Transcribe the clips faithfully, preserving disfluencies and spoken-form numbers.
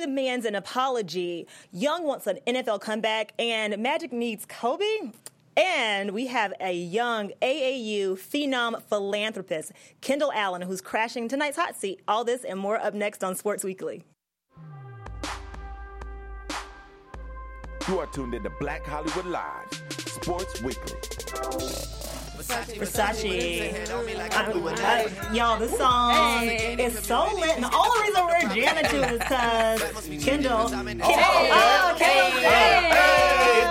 demands an apology. Young wants an N F L comeback, and Magic needs Kobe. And we have a young A A U phenom philanthropist, Kendall Allen, who's crashing tonight's hot seat. All this and more up next on Sports Weekly. You are tuned in to Black Hollywood Live, Sports Weekly. Versace. Versace. I, I, y'all, this song hey. is so lit. And the only reason we're jamming to it is because Kendall. Kendall. Oh, Kendall. Hey. Hey.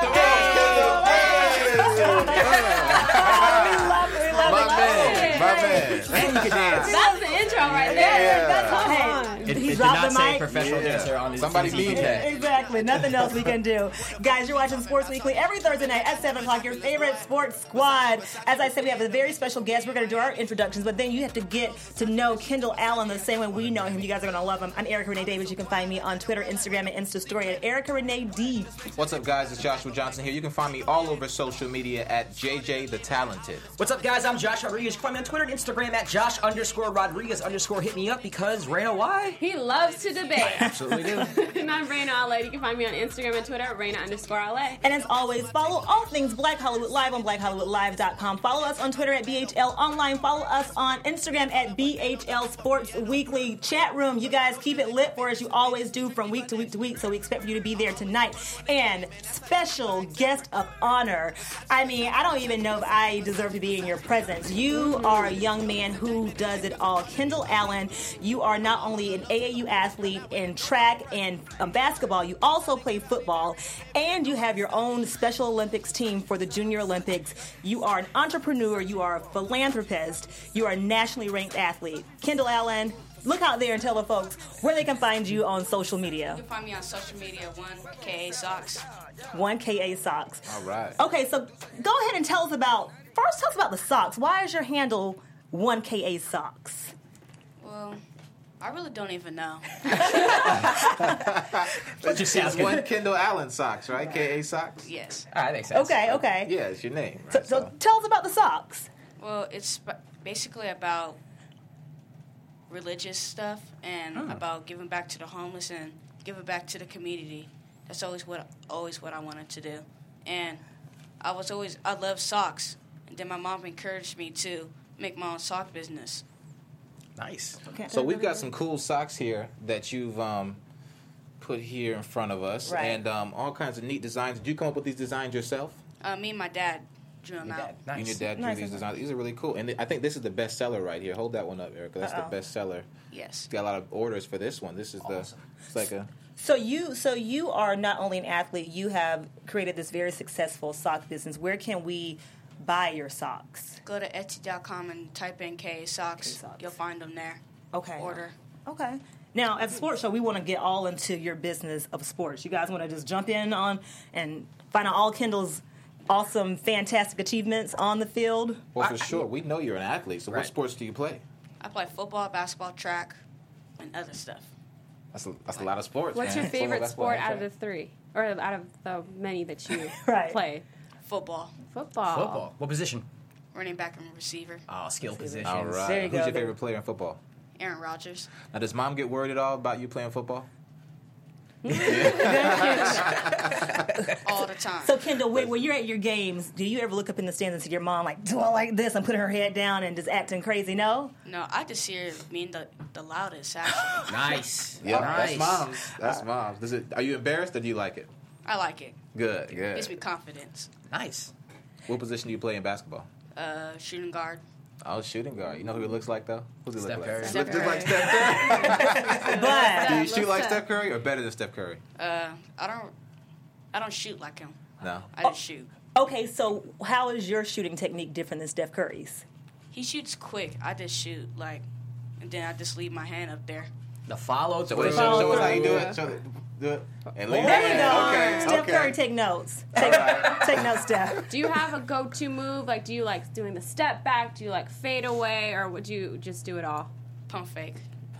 We love it. We love My it. man. My man. And you can dance. That's the intro right there. Yeah. That's hey. It, he it dropped did not the say mic. professional Yeah. dancer on his Somebody T need V. that. Exactly. Nothing else we can do. Guys, you're watching Sports Weekly every Thursday night at seven o'clock, your favorite sports squad. As I said, we have a very special guest. We're going to do our introductions, but then you have to get to know Kendall Allen the same way we know him. You guys are going to love him. I'm Erica Renee Davis. You can find me on Twitter, Instagram, and Insta Story at Erica Renee D. What's up, guys? It's Joshua Johnson here. You can find me all over social media at J J the Talented. What's up, guys? I'm Josh Rodriguez. You can find me on Twitter and Instagram at Josh underscore Rodriguez underscore hit me up because, Raina, why? He loves to debate. Absolutely do. And I'm Raina Ale. You can find me on Instagram and Twitter at Raina underscore Ale. And as always, follow all things Black Hollywood Live on black hollywood live dot com. Follow us on Twitter at B H L Online. Follow us on Instagram at B H L Sports Weekly. Chat room, you guys keep it lit for us. You always do from week to week to week, so we expect for you to be there tonight. And special guest of honor. I mean, I don't even know if I deserve to be in your presence. You are a young man who does it all. Kendall Allen, you are not only an A A U athlete in track and um, basketball, you also play football, and you have your own Special Olympics team for the Junior Olympics. You are an entrepreneur, you are a philanthropist, you are a nationally ranked athlete. Kendall Allen, look out there and tell the folks where they can find you on social media. You can find me on social media, one K A Socks. one K A Socks. All right. Okay, so go ahead and tell us about, first tell us about the socks. Why is your handle one K A Socks? Well, I really don't even know. But just it's one Kendall Allen Socks, right? K A Socks? Yes. Ah, that makes sense. Okay, okay. Yeah, it's your name. So, Right? so tell us about the socks. Well, it's sp- basically about religious stuff and Hmm. about giving back to the homeless and giving back to the community. That's always what always what I wanted to do. And I was always I love socks. And then my mom encouraged me to make my own sock business. Nice. Okay. So we've got some cool socks here that you've um, put here in front of us, Right. and um, all kinds of neat designs. Did you come up with these designs yourself? Uh, me and my dad drew them Your out. dad. Nice. You and your dad drew Nice. these designs. These are really cool, and th- I think this is the best seller right here. Hold that one up, Erica. That's Uh-oh. the best seller. Yes. Got a lot of orders for this one. This is Awesome. the it's like a So you, so you are not only an athlete, you have created this very successful sock business. Where can we buy your socks? Go to Etsy dot com and type in K A Socks. K A Socks. You'll find them there. Okay. Order. Okay. Now, at Sports Show, we want to get all into your business of sports. You guys want to just jump in on and find out all Kendall's awesome, fantastic achievements on the field? well for sure. We know you're an athlete. So what Right. sports do you play? I play football, basketball, track, and other stuff. That's a, that's a lot of sports. What's man. your favorite Football, sport basketball, out of the three? Or out of the many that you Right. play? Football, Football. Football. What position? running back and receiver. Oh, skill positions. All right. There you Who's go. your favorite player in football? Aaron Rodgers. Now, does mom get worried at all about you playing football? All the time. So, Kendall, when, when you're at your games, do you ever look up in the stands and see your mom, like, do I like this? And putting her head down and just acting crazy? No? No, I just hear being the, the loudest, actually. Nice. Yeah, nice. that's mom's. That's mom's. Does it? Are you embarrassed or do you like it? I like it. Good, Gives me good. confidence. Nice. What position do you play in basketball? Uh, shooting guard. Oh, shooting guard. You know who he looks like though? Who's he Steph look Curry. like? Steph Look just Curry. like Steph Curry. But Do you Let's shoot like say- Steph Curry or better than Steph Curry? Uh, I don't. I don't shoot like him. No. I just shoot. okay, so how is your shooting technique different than Steph Curry's? He shoots quick. I just shoot like, and then I just leave my hand up there. The follow So through. what? Show, show us how you do it. Show it. Do it. And leave There it. you go. Okay. Steph okay. Curry, take notes. Take, take notes, Steph. Do you have a go-to move? Like, do you like doing the step back? Do you like fade away, or would you just do it all? Pump fake.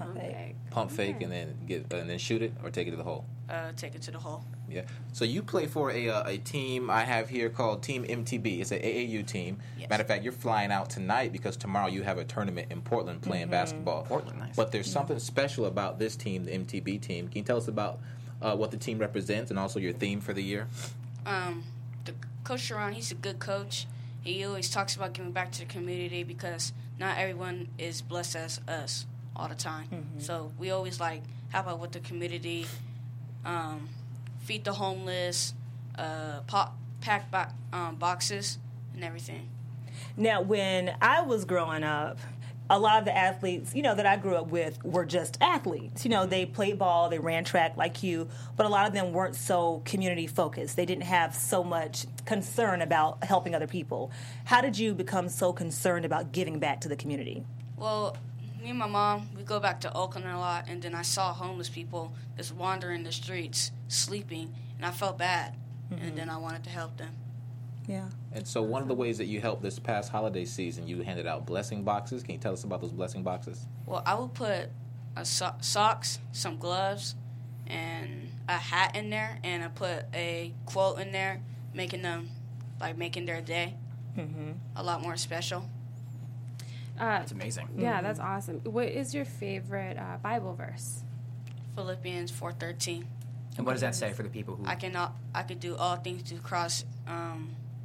Pump fake. Pump fake and then get and then shoot it or take it to the hole. Uh, take it to the hole. Yeah. So you play for a uh, a team I have here called Team M T B. It's an A A U team. Yes. Matter of fact, you're flying out tonight because tomorrow you have a tournament in Portland playing basketball. Portland, nice. But there's something special about this team, the M T B team. Can you tell us about uh, what the team represents and also your theme for the year? Um, the Coach Sharon, he's a good coach. He always talks about giving back to the community because not everyone is blessed as us all the time. Mm-hmm. So we always like help out with the community, um, feed the homeless, uh, pop, pack bo- um, boxes, and everything. Now, when I was growing up, a lot of the athletes, you know, that I grew up with were just athletes. You know, they played ball, they ran track like you, but a lot of them weren't so community focused. They didn't have so much concern about helping other people. How did you become so concerned about giving back to the community? Well, me and my mom, we go back to Oakland a lot, and then I saw homeless people just wandering the streets, sleeping, and I felt bad, Mm-hmm. and then I wanted to help them. Yeah. And so one of the ways that you helped this past holiday season, you handed out blessing boxes. Can you tell us about those blessing boxes? Well, I would put a so- socks, some gloves, and a hat in there, and I put a quote in there, making them, like, making their day Mm-hmm. a lot more special. Uh, It's amazing. yeah, that's awesome. What is your favorite uh, Bible verse? Philippians four thirteen. And what does that say for the people who? I can all, I could do all things through Christ. Um,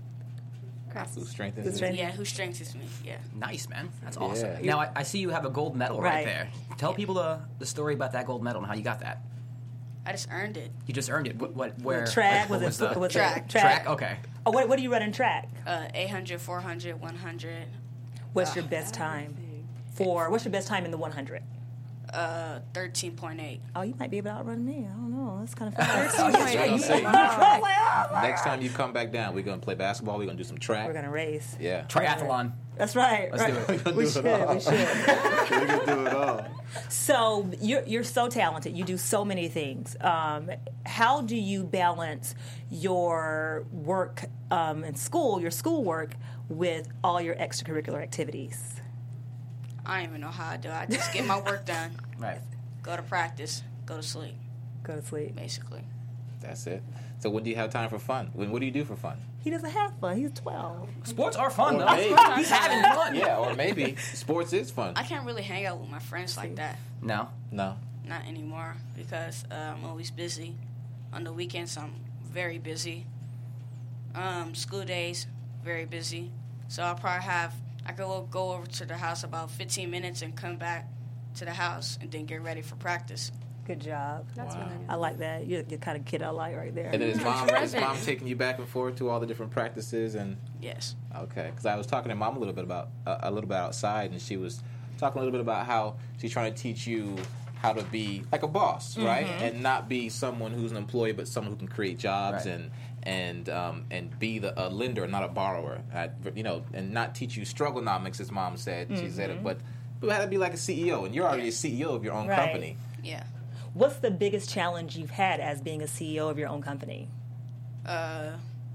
Who strengthens Who you? strengthens- yeah, who strengthens me? Yeah. Nice, man. That's awesome. Yeah. Now I, I see you have a gold medal right, Right. there. Tell people the the story about that gold medal and how you got that. I just earned it. You just earned it. What? what where? Track? What Was was it the was it Track. track? Okay. Oh, what, what do you run in track? Uh, eight hundred, four hundred, one hundred, What's your best time? For what's your best time in the one hundred? uh, thirteen point eight. Oh, you might be able to outrun me. I don't know. That's kind of fun. We're gonna see. We're Next time you come back down, we're gonna play basketball. We're gonna do some track. gonna race. Yeah. Triathlon. That's right. Let's right. do it. We're gonna We do should. it all. We should. We're gonna do it all. So you're you're so talented. You do so many things. Um, how do you balance your work um, in school, your schoolwork, with all your extracurricular activities? I don't even know how I do it. I just get my work done, Right. go to practice, go to sleep, Go to sleep. basically. That's it. So when do you have time for fun? When what do you do for fun? He doesn't have fun. He's twelve. Sports are fun Or though. maybe- He's having fun. Yeah, or maybe sports is fun. I can't really hang out with my friends like that. No. No. Not anymore because uh, I'm always busy. On the weekends, I'm very busy. Um, school days, very busy. So I'll probably have, I could go- go over to the house about fifteen minutes and come back to the house and then get ready for practice. Good job. That's Wow. really I like that. You're the kind of kid I like right there. And then is mom, is Terrific. mom taking you back and forth to all the different practices and Yes. okay? Because I was talking to mom a little bit about uh, a little bit outside, and she was talking a little bit about how she's trying to teach you how to be like a boss, right? And not be someone who's an employee, but someone who can create jobs Right. and and um, and be the a lender, not a borrower. I, you know, and not teach you strugglenomics, as mom said. She said it, but but how to be like a C E O, and you're already a C E O of your own Right. company. Yeah. What's the biggest challenge you've had as being a C E O of your own company? Uh,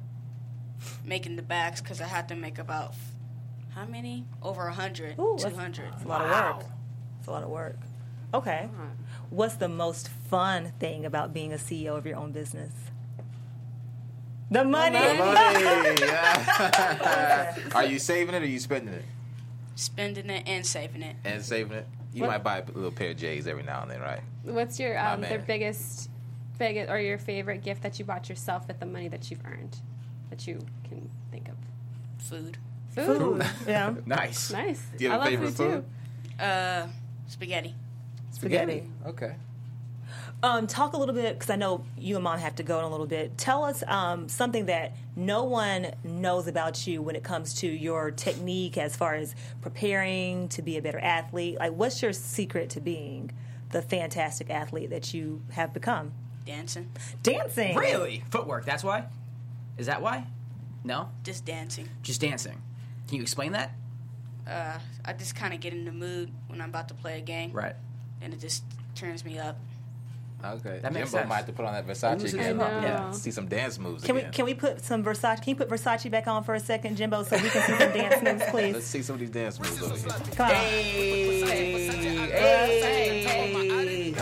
making the bags because I had to make about, how many? Over one hundred, Ooh, two that's- hundred. It's a lot of work. It's a lot of work. Okay. What's the most fun thing about being a C E O of your own business? The money. Money. Yeah. Are you saving it or are you spending it? Spending it and saving it. And saving it? You What- might buy a little pair of J's every now and then, right? What's your My um, the man. biggest, biggest or your favorite gift that you bought yourself with the money that you've earned, that you can think of? Food. Food. Food. Yeah. Nice. Nice. Do you have I a love favorite food, food? Uh, spaghetti. Spaghetti. Okay. Um, talk a little bit, because I know you and Mom have to go in a little bit. Tell us um, something that no one knows about you when it comes to your technique as far as preparing to be a better athlete. Like, what's your secret to being the fantastic athlete that you have become? Dancing. Dancing. Really? Footwork. That's why. Is that why? No. Just dancing. Just dancing. Can you explain that? Uh, I just kind of get in the mood when I'm about to play a game. Right. And it just turns me up. Okay. That makes Jimbo sense. might have to put on that Versace Lose his again. mind. Yeah. See some dance moves Can we again. can we put some Versace? Can you put Versace back on for a second, Jimbo, so we can see some dance moves, Let's please? see some of these dance moves over here. Come on. Hey, hey.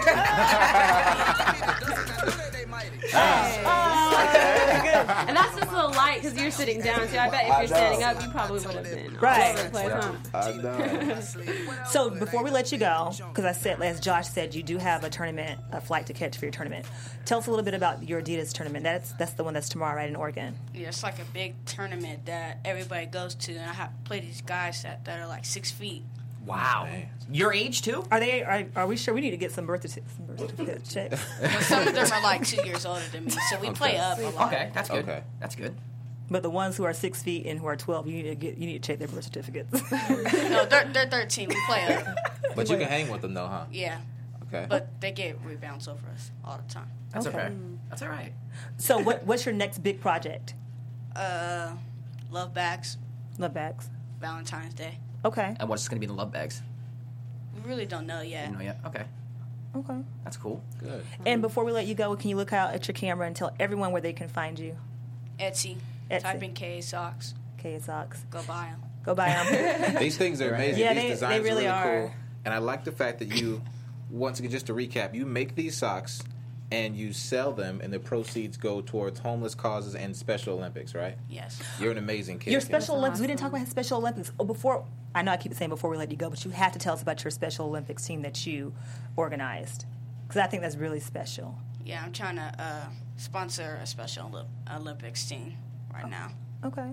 And that's just a little light because you're sitting down. So I bet if you're standing up, you probably would have been all Right. over the place, huh? I know. So before we let you go, because I said, as Josh said, you do have a tournament, a flight to catch for your tournament. Tell us a little bit about your Adidas tournament. That's that's the one that's tomorrow, right, in Oregon. Yeah, it's like a big tournament that everybody goes to, and I have play these guys that, that are like six feet. Wow. Your age too? Are they? Are, are we sure we need to get some birth, certi- some birth certificate checks? But some of them are like two years older than me, so we play up a lot. Okay, that's good. Okay. That's good. But the ones who are six feet and who are twelve, you need to get you need to check their birth certificates. No, they're, they're thirteen. We play up. But you can hang with them though, huh? Yeah, Okay. but they get rebounds over us all the time. That's okay. Okay. That's all right. So what what's your next big project? Uh, love bags, Love bags. Valentine's Day. Okay. And what's going to be in the love bags? We really don't know yet. You know yet? Okay. Okay. That's cool. Good. And before we let you go, can you look out at your camera and tell everyone where they can find you? Etsy. Etsy. Type in K A socks. K Socks. Go buy them. Go buy them. These things are amazing. Yeah, these they- designs they really are really are. cool. And I like the fact that you, once again, just to recap, you make these socks and you sell them, and the proceeds go towards homeless causes and Special Olympics, right? Yes. You're an amazing kid. Your kid. Special Olympics. We didn't talk about his Special Olympics. Oh, before I know I keep saying before we let you go, but you have to tell us about your Special Olympics team that you organized, because I think that's really special. Yeah, I'm trying to uh, sponsor a Special Olymp- Olympics team right now. Okay.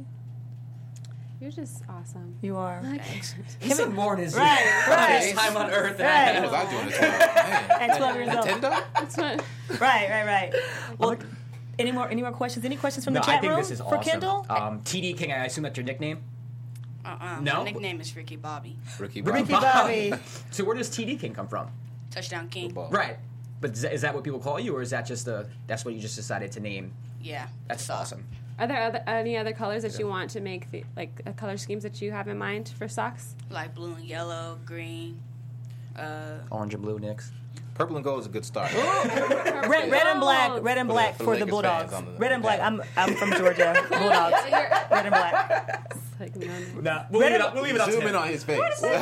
You're just awesome. You are. Thanks. He's some more in his, Right, right. his time on Earth. than Right. I What am. was I doing this time? At twelve years old. Nintendo? That's what. Right, right, right. Well, any more any more questions? Any questions from No, the I chat think room this is for awesome. Kendall? Um, T D King, I assume that's your nickname? Uh-uh. No? My nickname is Ricky Bobby. Ricky Ricky Bobby. Bobby. So where does T D King come from? Touchdown King. Football. Right. But is that, is that what people call you, or is that just the that's what you just decided to name? Yeah. That's awesome. Are there other, any other colors that you want to make, the, like uh, color schemes that you have in mind for socks? Like blue and yellow, green. Uh, Orange and blue, Knicks. Purple and gold is a good start. Red, red and black, red and For the- black for the for the Lakers Bulldogs. fans on the- Red and black. okay. I'm I'm from Georgia. Bulldogs. Red and black. Like, none. Nah, we'll Red leave it and- up. We'll leave it up to Zoom him. in on his face.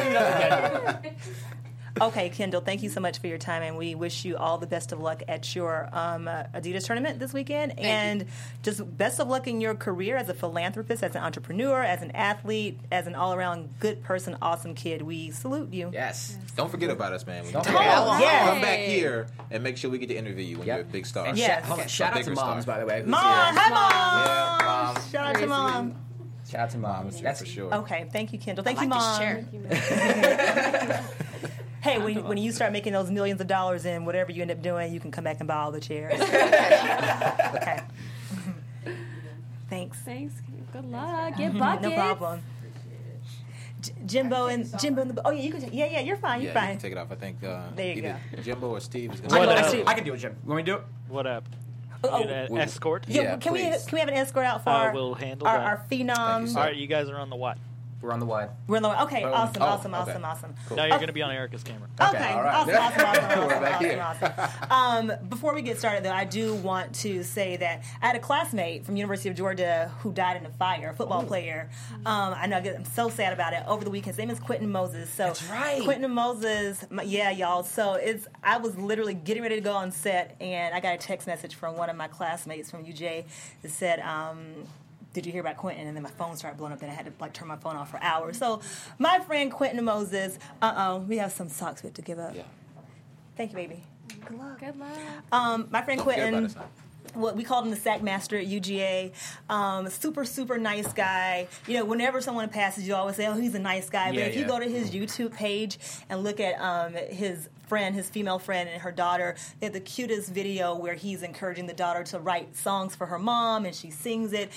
Okay, Kendall, thank you so much for your time, and we wish you all the best of luck at your um, uh, Adidas tournament this weekend, and you. just best of luck in your career as a philanthropist, as an entrepreneur, as an athlete, as an all-around good person, awesome kid. We salute you. Yes. Don't forget about us, man. When Don't you forget come about back, us. come back Yes. here and make sure we get to interview you when Yep. you're a big star. And Yes. shout, hold on, A shout out to bigger moms, star. by the way. who's Mom, here. hi, Mom. Yeah, Mom. Shout out to Mom. Shout out to moms. That's for sure. Okay, thank you, Kendall. Thank I you, like Mom. this chair. Hey, when, when you start making those millions of dollars in whatever you end up doing, you can come back and buy all the chairs. Okay. Thanks. Thanks. Good luck. Get buckets. No problem. J- Jimbo and Jimbo and the oh yeah you can take, yeah yeah you're fine you're Yeah, you fine. can take it off. I think uh, There you either Jimbo or Steve is I going can, What I, up? can, I can do it, Jim. You want me to do it? What up? Oh, Need an we- escort? yeah, Yeah, can we please. can we have an escort out for Uh, our, we'll handle our, that. our phenom? Thank you, sir. All right, you guys are on the what? We're on the wide. We're in the okay. Um, awesome, oh, awesome, okay. awesome, awesome. Cool. Now you're Okay. going to be on Erica's camera. Okay, all right. awesome, awesome, awesome, We're awesome, back awesome, here. awesome. Um, before we get started, though, I do want to say that I had a classmate from University of Georgia who died in a fire, a football player. Um, I know I get, I'm so sad about it. Over the weekend, his name is Quentin Moses. So That's right. Quentin Moses, my, yeah, y'all. So it's I was literally getting ready to go on set, and I got a text message from one of my classmates from U J that said. Um, Did you hear about Quentin? And then my phone started blowing up, and I had to like turn my phone off for hours. So, my friend Quentin Moses, uh oh, we have some socks we have to give up. Yeah. Thank you, baby. Good luck. Good luck. Um, my friend Don't forget about Quentin. us, huh? What we called him the sack master at U G A. Um, super, super nice guy. You know, whenever someone passes, you always say, "Oh, he's a nice guy." But Yeah, if you yeah. go to his YouTube page and look at um, his friend, his female friend, and her daughter, they have the cutest video where he's encouraging the daughter to write songs for her mom, and she sings it.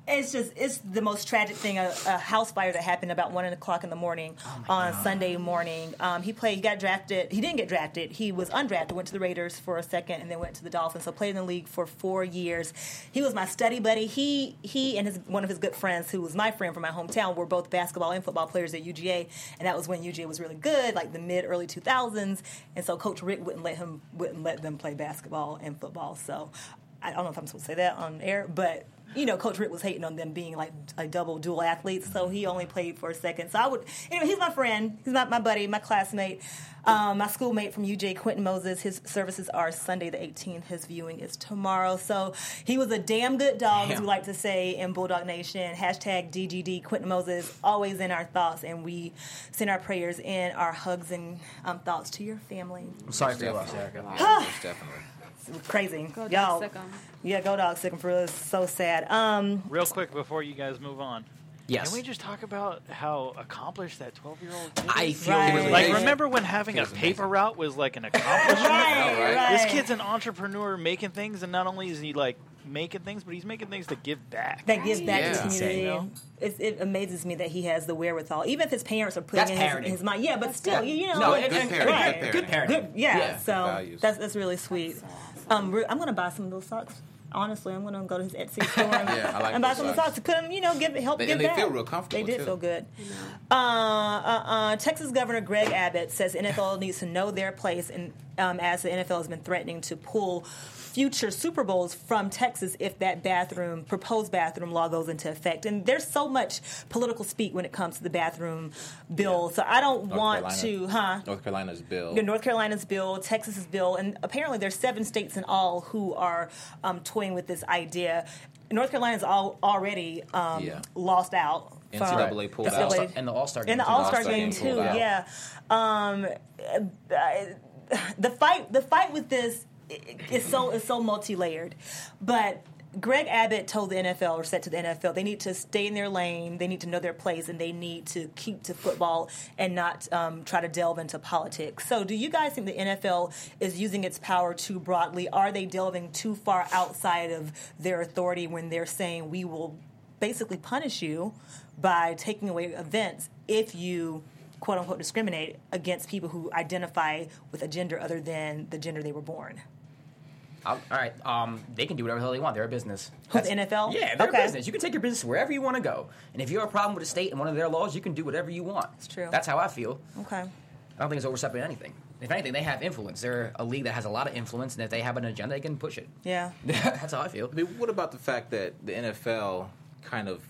It's just, it's the most tragic thing, a, a house fire that happened about one o'clock in the morning Oh on Sunday morning. Um, he played, he got drafted, he didn't get drafted, he was undrafted, went to the Raiders for a second and then went to the Dolphins, so played in the league for four years. He was my study buddy. He he and his one of his good friends, who was my friend from my hometown, were both basketball and football players at U G A, and that was when U G A was really good, like the mid, early two thousands, and so Coach Rick wouldn't let him, wouldn't let them play basketball and football, so I don't know if I'm supposed to say that on air, but you know, Coach Rick was hating on them being like a double dual athletes, so he only played for a second. So I would, anyway, he's my friend, he's not my buddy, my classmate, um, my schoolmate from U J, Quentin Moses. His services are Sunday the eighteenth. His viewing is tomorrow. So he was a damn good dog, as we like to say in Bulldog Nation. Hashtag D G D, Quentin Moses, always in our thoughts, and we send our prayers and our hugs and um, thoughts to your family. I'm sorry for your loss, Erica. Most definitely. Crazy. Go dog Y'all, sick 'em. yeah, go dog sick 'em for real. It's so sad. Um, Real quick before you guys move on. Yes. Can we just talk about how accomplished that twelve-year-old kid I is? feel Right. really Like, Yeah. remember when having a was paper amazing. route was like an accomplishment? right, right. right. This kid's an entrepreneur making things, and not only is he like making things, but he's making things to give back. that gives back Yeah. to the community. You know? It's, it amazes me that he has the wherewithal, even if his parents are putting That's in his, parenting. his mind. Yeah, but still, you, you know, No, it's- and, and, Good parenting, right. good good parenting. parenting. Good, yeah. Yeah. So Values. that's that's really sweet. Um, re- I'm gonna buy some of those socks. Honestly, I'm gonna go to his Etsy store and, Yeah, I like and buy those some of the socks. socks to put them, you know, give help They- give and they back. feel real comfortable, They did too. feel good. Uh, uh, uh, Texas Governor Greg Abbott says the N F L needs to know their place, and um, as the N F L has been threatening to pull future Super Bowls from Texas if that bathroom proposed bathroom law goes into effect. And there's so much political speak when it comes to the bathroom bill, so I don't North want Carolina. to, huh? North Carolina's bill. The North Carolina's bill, Texas's bill, and apparently there's seven states in all who are um, toying with this idea. North Carolina's all already um, Yeah. lost out. N C double A pulled N C out. double A And the All-Star game. in the too. All Star All-Star game game pulled too. out. Yeah, um, uh, the fight the fight with this is so is so multi layered, but. Greg Abbott told the N F L, or said to the N F L, they need to stay in their lane, they need to know their place, and they need to keep to football and not um, try to delve into politics. So do you guys think the N F L is using its power too broadly? Are they delving too far outside of their authority when they're saying we will basically punish you by taking away events if you, quote unquote, discriminate against people who identify with a gender other than the gender they were born? I'll- all right, um, they can do whatever the hell they want. They're a business. Who, the N F L? Yeah, they're Okay. a business. You can take your business wherever you want to go. And if you have a problem with a state and one of their laws, you can do whatever you want. It's true. That's how I feel. Okay. I don't think it's overstepping anything. If anything, they have influence. They're a league that has a lot of influence, and if they have an agenda, they can push it. Yeah. That's how I feel. I mean, what about the fact that the N F L kind of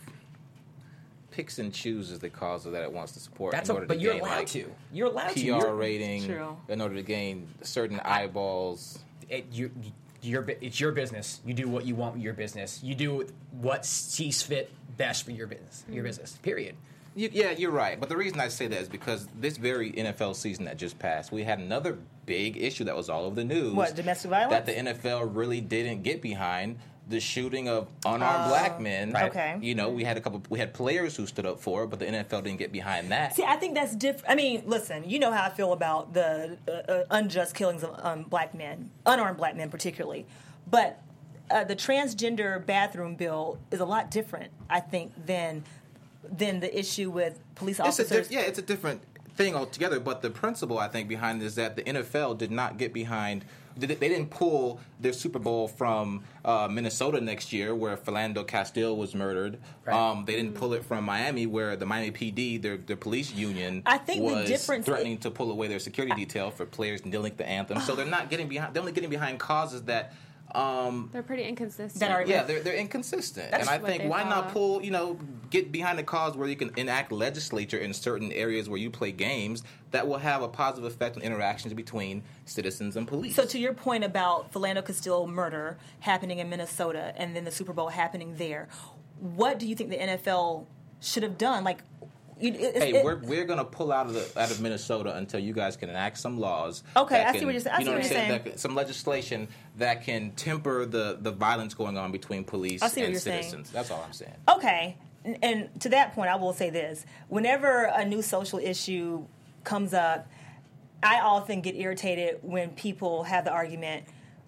picks and chooses the causes that it wants to support That's in a, order but to you're gain allowed like to. You're allowed to. P You're- R rating True. in order to gain certain eyeballs? it, you, your, bu- it's your business. You do what you want with your business. You do what sees fit best for your business. Your business. Period. You, yeah, you're right. But the reason I say that is because this very N F L season that just passed, we had another big issue that was all over the news. What, domestic violence? That the N F L really didn't get behind. The shooting of unarmed Oh, black men. Right. okay. You know, we had a couple. We had players who stood up for it, but the N F L didn't get behind that. See, I think that's different. I mean, listen, you know how I feel about the uh, uh, unjust killings of um, black men, unarmed black men particularly. But uh, the transgender bathroom bill is a lot different, I think, than than the issue with police It's a officers. diff- yeah, it's a different thing altogether. But the principle I think behind it is that the N F L did not get behind. They they didn't pull their Super Bowl from uh, Minnesota next year, where Philando Castile was murdered. Right. Um, they didn't pull it from Miami, where the Miami P D, their their police union, I think the was difference- threatening to pull away their security detail for players kneeling the anthem. So they're not getting behind. They're only getting behind causes that. Um, They're pretty inconsistent. That are- yeah, they're they're inconsistent, That's and I what think they why not follow. pull, you know, get behind a cause where you can enact legislature in certain areas where you play games that will have a positive effect on interactions between citizens and police. So to your point about Philando Castile murder happening in Minnesota and then the Super Bowl happening there, what do you think the N F L should have done? Like, you, it, hey, it, we're we're gonna pull out of the out of Minnesota until you guys can enact some laws. Okay, that I see can- what you're saying. I you know see what I'm you're saying? saying. That can- some legislation that can temper the, the violence going on between police I see what and you're saying. citizens. That's all I'm saying. Okay, and, and to that point, I will say this: whenever a new social issue comes up, I often get irritated when people have the argument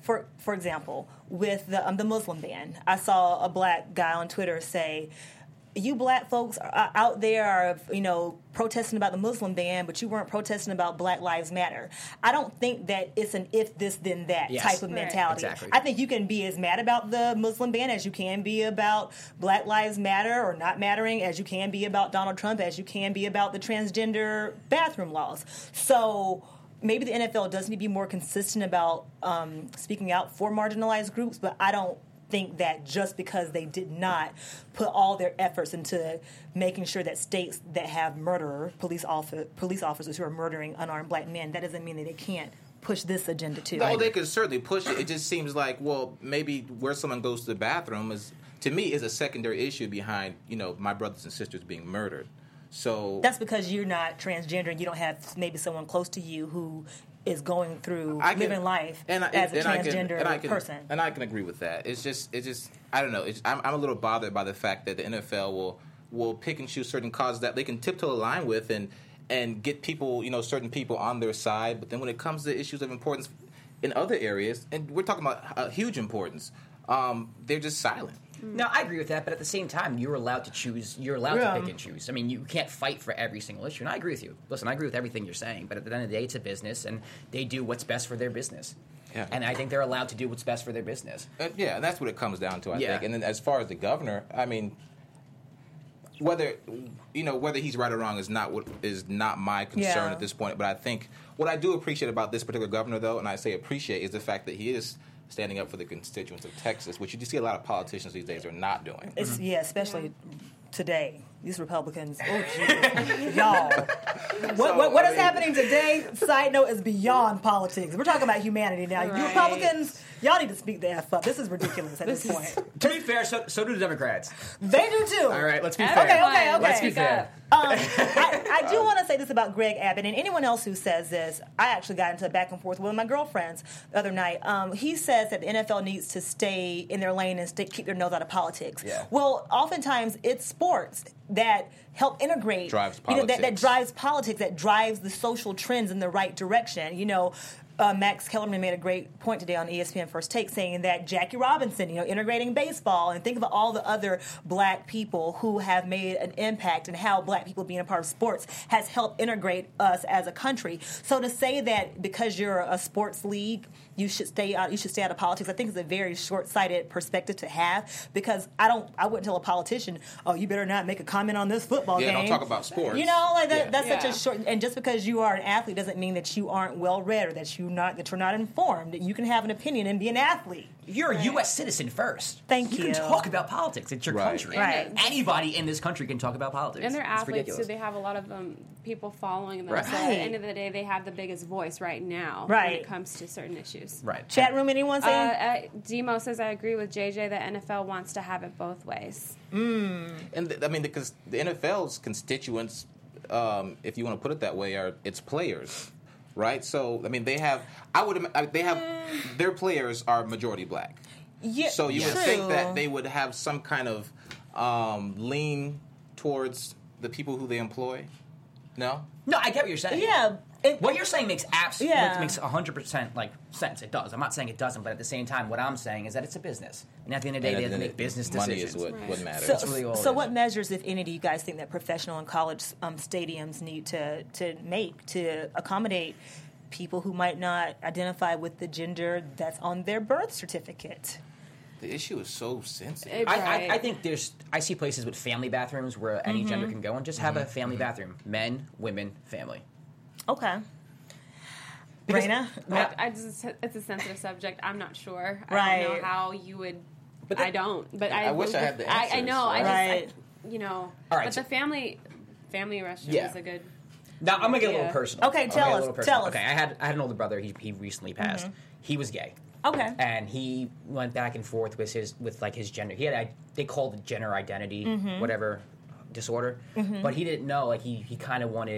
for for example, with the um, the Muslim ban, I saw a black guy on Twitter say, "You black folks are out there are, you know, protesting about the Muslim ban, but you weren't protesting about Black Lives Matter." I don't think that it's an if this then that Yes. type of Right. mentality. Exactly. I think you can be as mad about the Muslim ban as you can be about Black Lives Matter or not mattering, as you can be about Donald Trump, as you can be about the transgender bathroom laws. So maybe the N F L does need to be more consistent about um, speaking out for marginalized groups, but I don't think that just because they did not put all their efforts into making sure that states that have murderer police offi- police officers who are murdering unarmed black men, that doesn't mean that they can't push this agenda too. No, they could certainly push it. It just seems like, well, maybe where someone goes to the bathroom is, to me, is a secondary issue behind, you know, my brothers and sisters being murdered. So That's because you're not transgender and you don't have maybe someone close to you who is going through I can- living life and I, as a and I can- transgender and I can, person. and I can agree with that. It's just, it's just, I don't know. It's, I'm, I'm a little bothered by the fact that the N F L will will pick and choose certain causes that they can tiptoe the line with and and get people, you know, certain people on their side. But then when it comes to issues of importance in other areas, and we're talking about uh, huge importance, um, they're just silent. No, I agree with that, but at the same time, you're allowed to choose. You're allowed Yeah. to pick and choose. I mean, you can't fight for every single issue, and I agree with you. Listen, I agree with everything you're saying, but at the end of the day, it's a business, and they do what's best for their business. Yeah. And I think they're allowed to do what's best for their business. And yeah, and that's what it comes down to, I Yeah. think. And then as far as the governor, I mean, whether you know whether he's right or wrong is not what is not my concern Yeah. at this point. But I think what I do appreciate about this particular governor, though, and I say appreciate, is the fact that he is standing up for the constituents of Texas, which you do see a lot of politicians these days are not doing. It's, yeah, especially today. These Republicans, oh Jesus, y'all. What, what, what I is mean- happening today, side note, is beyond politics. We're talking about humanity now. You Right. Republicans, y'all need to speak the F up. This is ridiculous at this point. To be fair, so, so do the Democrats. They do too. All right, let's be Everyone, fair. Okay, okay, okay. Let's be speak fair. up. Um, I, I do want to say this about Greg Abbott and anyone else who says this. I actually got into a back and forth with one of my girlfriends the other night. Um, he says that the N F L needs to stay in their lane and stay, keep their nose out of politics. Yeah. Well, oftentimes it's sports that help integrate, Drives you know, that, that politics. drives politics, that drives the social trends in the right direction. You know, uh, Max Kellerman made a great point today on E S P N First Take, saying that Jackie Robinson, you know, integrating baseball, and think of all the other black people who have made an impact, and how black people being a part of sports has helped integrate us as a country. So to say that because you're a sports league, you should stay out, you should stay out of politics, I think is a very short-sighted perspective to have. Because I don't, I wouldn't tell a politician, "Oh, you better not make a comment on this football Yeah, game." don't talk about sports. You know, like that, Yeah. that's such Yeah. a short. And just because you are an athlete doesn't mean that you aren't well read or that you not that you're not informed. That you can have an opinion and be an athlete. You're a U S citizen first. Thank You you. can talk about politics. It's your Right. country. Right. Anybody in this country can talk about politics. And they're It's athletes, ridiculous. so they have a lot of um, people following them. Right. So at the end of the day, they have the biggest voice right now when Right. it comes to certain issues. Right. Chat room, anyone Uh, saying? uh, Demo says, I agree with J J that N F L wants to have it both ways. And th- I mean, because the N F L's constituents, um, if you want to put it that way, are its players, right? So I mean, they have. I would. im- I- They have. Their players are majority black. Yeah, So you would true. think that they would have some kind of um, lean towards the people who they employ. No. No, I get what you're saying. Yeah. It, What you're saying makes absolutely Yeah. makes one hundred percent like sense. It does. I'm not saying it doesn't, but at the same time, what I'm saying is that it's a business, and at the end of the day, And they have to then make business money decisions. is what, Right. what matters. So, That's really all so it is. what measures, if any, do you guys think that professional and college um, stadiums need to, to make to accommodate people who might not identify with the gender that's on their birth certificate? the issue is so sensitive. It- I, Right. I, I think there's. I see places with family bathrooms where any gender can go and just have a family bathroom: men, women, family. Okay. Because- Raina? I, I just, it's a sensitive subject. I'm not sure. I Right. don't know how you would. But I that- don't. But I, I wish I had the I, I answers, know. I right? just, I, you know. All right, But so- the family, family restroom Yeah. is a good. Now I'm gonna get a little Yeah. personal. Okay, I'm tell gonna get a us, little personal. tell us. Okay, I had I had an older brother. He he recently passed. He was gay. Okay. And he went back and forth with his with like his gender. He had I, they called it gender identity, whatever disorder. But he didn't know. Like he he kind of wanted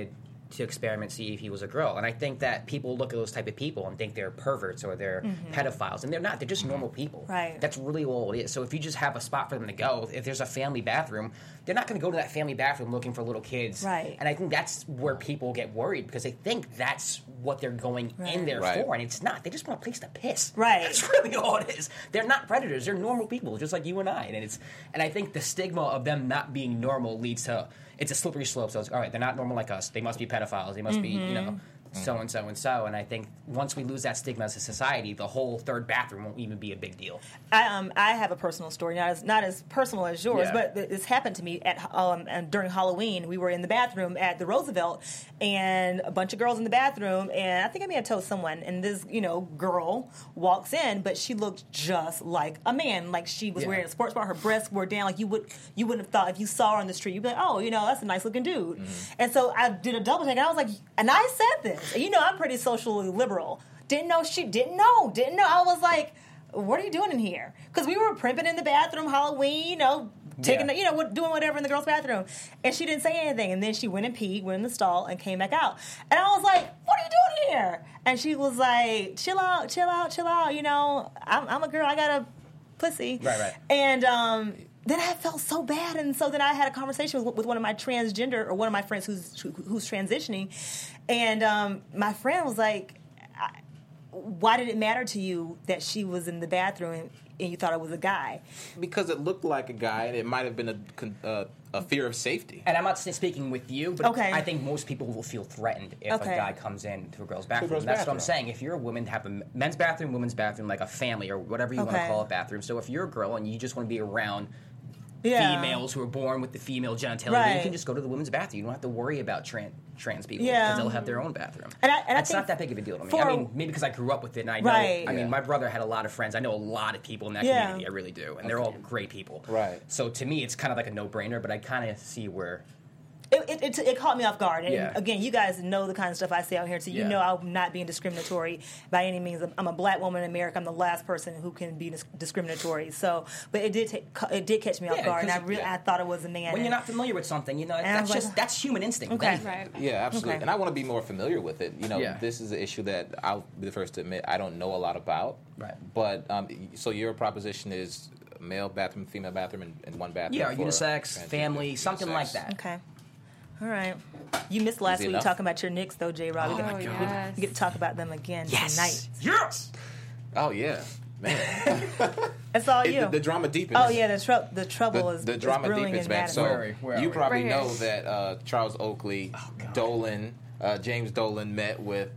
to experiment, see if he was a girl. And I think that people look at those type of people and think they're perverts or they're Mm-hmm. pedophiles, and they're not. They're just normal people. Right. That's really all it is. So if you just have a spot for them to go, if there's a family bathroom, they're not going to go to that family bathroom looking for little kids. Right. And I think that's where people get worried because they think that's what they're going Right. in there Right. for, and it's not. They just want a place to piss. Right. That's really all it is. They're not predators. They're normal people, just like you and I. And it's and I think the stigma of them not being normal leads to it's a slippery slope. So it's all right. They're not normal like us. They must be pedophiles. They must be you know so and so and so. And I think once we lose that stigma as a society, the whole third bathroom won't even be a big deal. I um I have a personal story, not as not as personal as yours, Yeah. but th- this happened to me at um and during Halloween. We were in the bathroom at the Roosevelt, and a bunch of girls in the bathroom, and I think I may have told someone. And this you know girl walks in, but she looked just like a man, like she was Yeah. wearing a sports bra. Her breasts were down, like you would you wouldn't have thought if you saw her on the street, you'd be like, oh, you know, that's a nice looking dude. And so I did a double take, and I was like, and I said this, and you know, I'm pretty socially liberal. Didn't know she didn't know, didn't know. I was like, what are you doing in here? Because we were primping in the bathroom, Halloween, you know, taking, Yeah. the, you know, what- doing whatever in the girls' bathroom. And she didn't say anything. And then she went and peed, went in the stall, and came back out. And I was like, what are you doing here? And she was like, chill out, chill out, chill out. You know, I'm, I'm a girl. I got a pussy. Right, right. And um, then I felt so bad. And so then I had a conversation with, with one of my transgender, or one of my friends who's who's transitioning. And um, my friend was like, I, why did it matter to you that she was in the bathroom and, and you thought it was a guy? Because it looked like a guy, and it might have been a con- uh, a fear of safety. And I'm not s- speaking with you, but Okay. I think most people will feel threatened if Okay. a guy comes in to a girl's bathroom. girl's That's what bathroom. I'm saying. If you're a woman, have a men's bathroom, women's bathroom, like a family or whatever you want Okay. to call it bathroom. So if you're a girl and you just want to be around Yeah. females who are born with the female genitalia, Right. you can just go to the women's bathroom. You don't have to worry about trans trans people Yeah. because they'll have their own bathroom. And I- and I That's think not that big of a deal to me. for- I mean, maybe because I grew up with it and I know. Right. I mean, Yeah. my brother had a lot of friends. I know a lot of people in that Yeah. community. I really do, and they're all great people. Right. So to me, it's kind of like a no brainer. But I kind of see where. It, it, it, it caught me off guard. And Yeah. again, you guys know the kind of stuff I say out here, so you Yeah. know I'm not being discriminatory by any means. I'm- I'm a black woman in America. I'm the last person who can be dis- discriminatory. So, but it did take, it did catch me off Yeah, guard, and I 'cause- really yeah. I thought it was a man. When you're and- not familiar with something, you know, I that's was like, just that's human instinct. with Okay. anything. Right. Yeah, absolutely. Okay. And I want to be more familiar with it. You know, Yeah. this is an issue that I'll be the first to admit I don't know a lot about. Right. But um, so your proposition is male bathroom, female bathroom, and, and one bathroom. Yeah, for unisex, transgender, family, something like unisex. that. Okay. All right. You missed last Easy week enough. talking about your Knicks, though, J. Rob. Oh, we, get, yes. we get to talk about them again tonight. Yes. Oh yeah, man. That's all It- you. the, the drama deepens. oh yeah, the, tr- the trouble The, is the is drama brewing deepens, in man. Madison. So Where are we? Where are you we? probably Right here. know that uh, Charles Oakley, Dolan, uh, James Dolan met with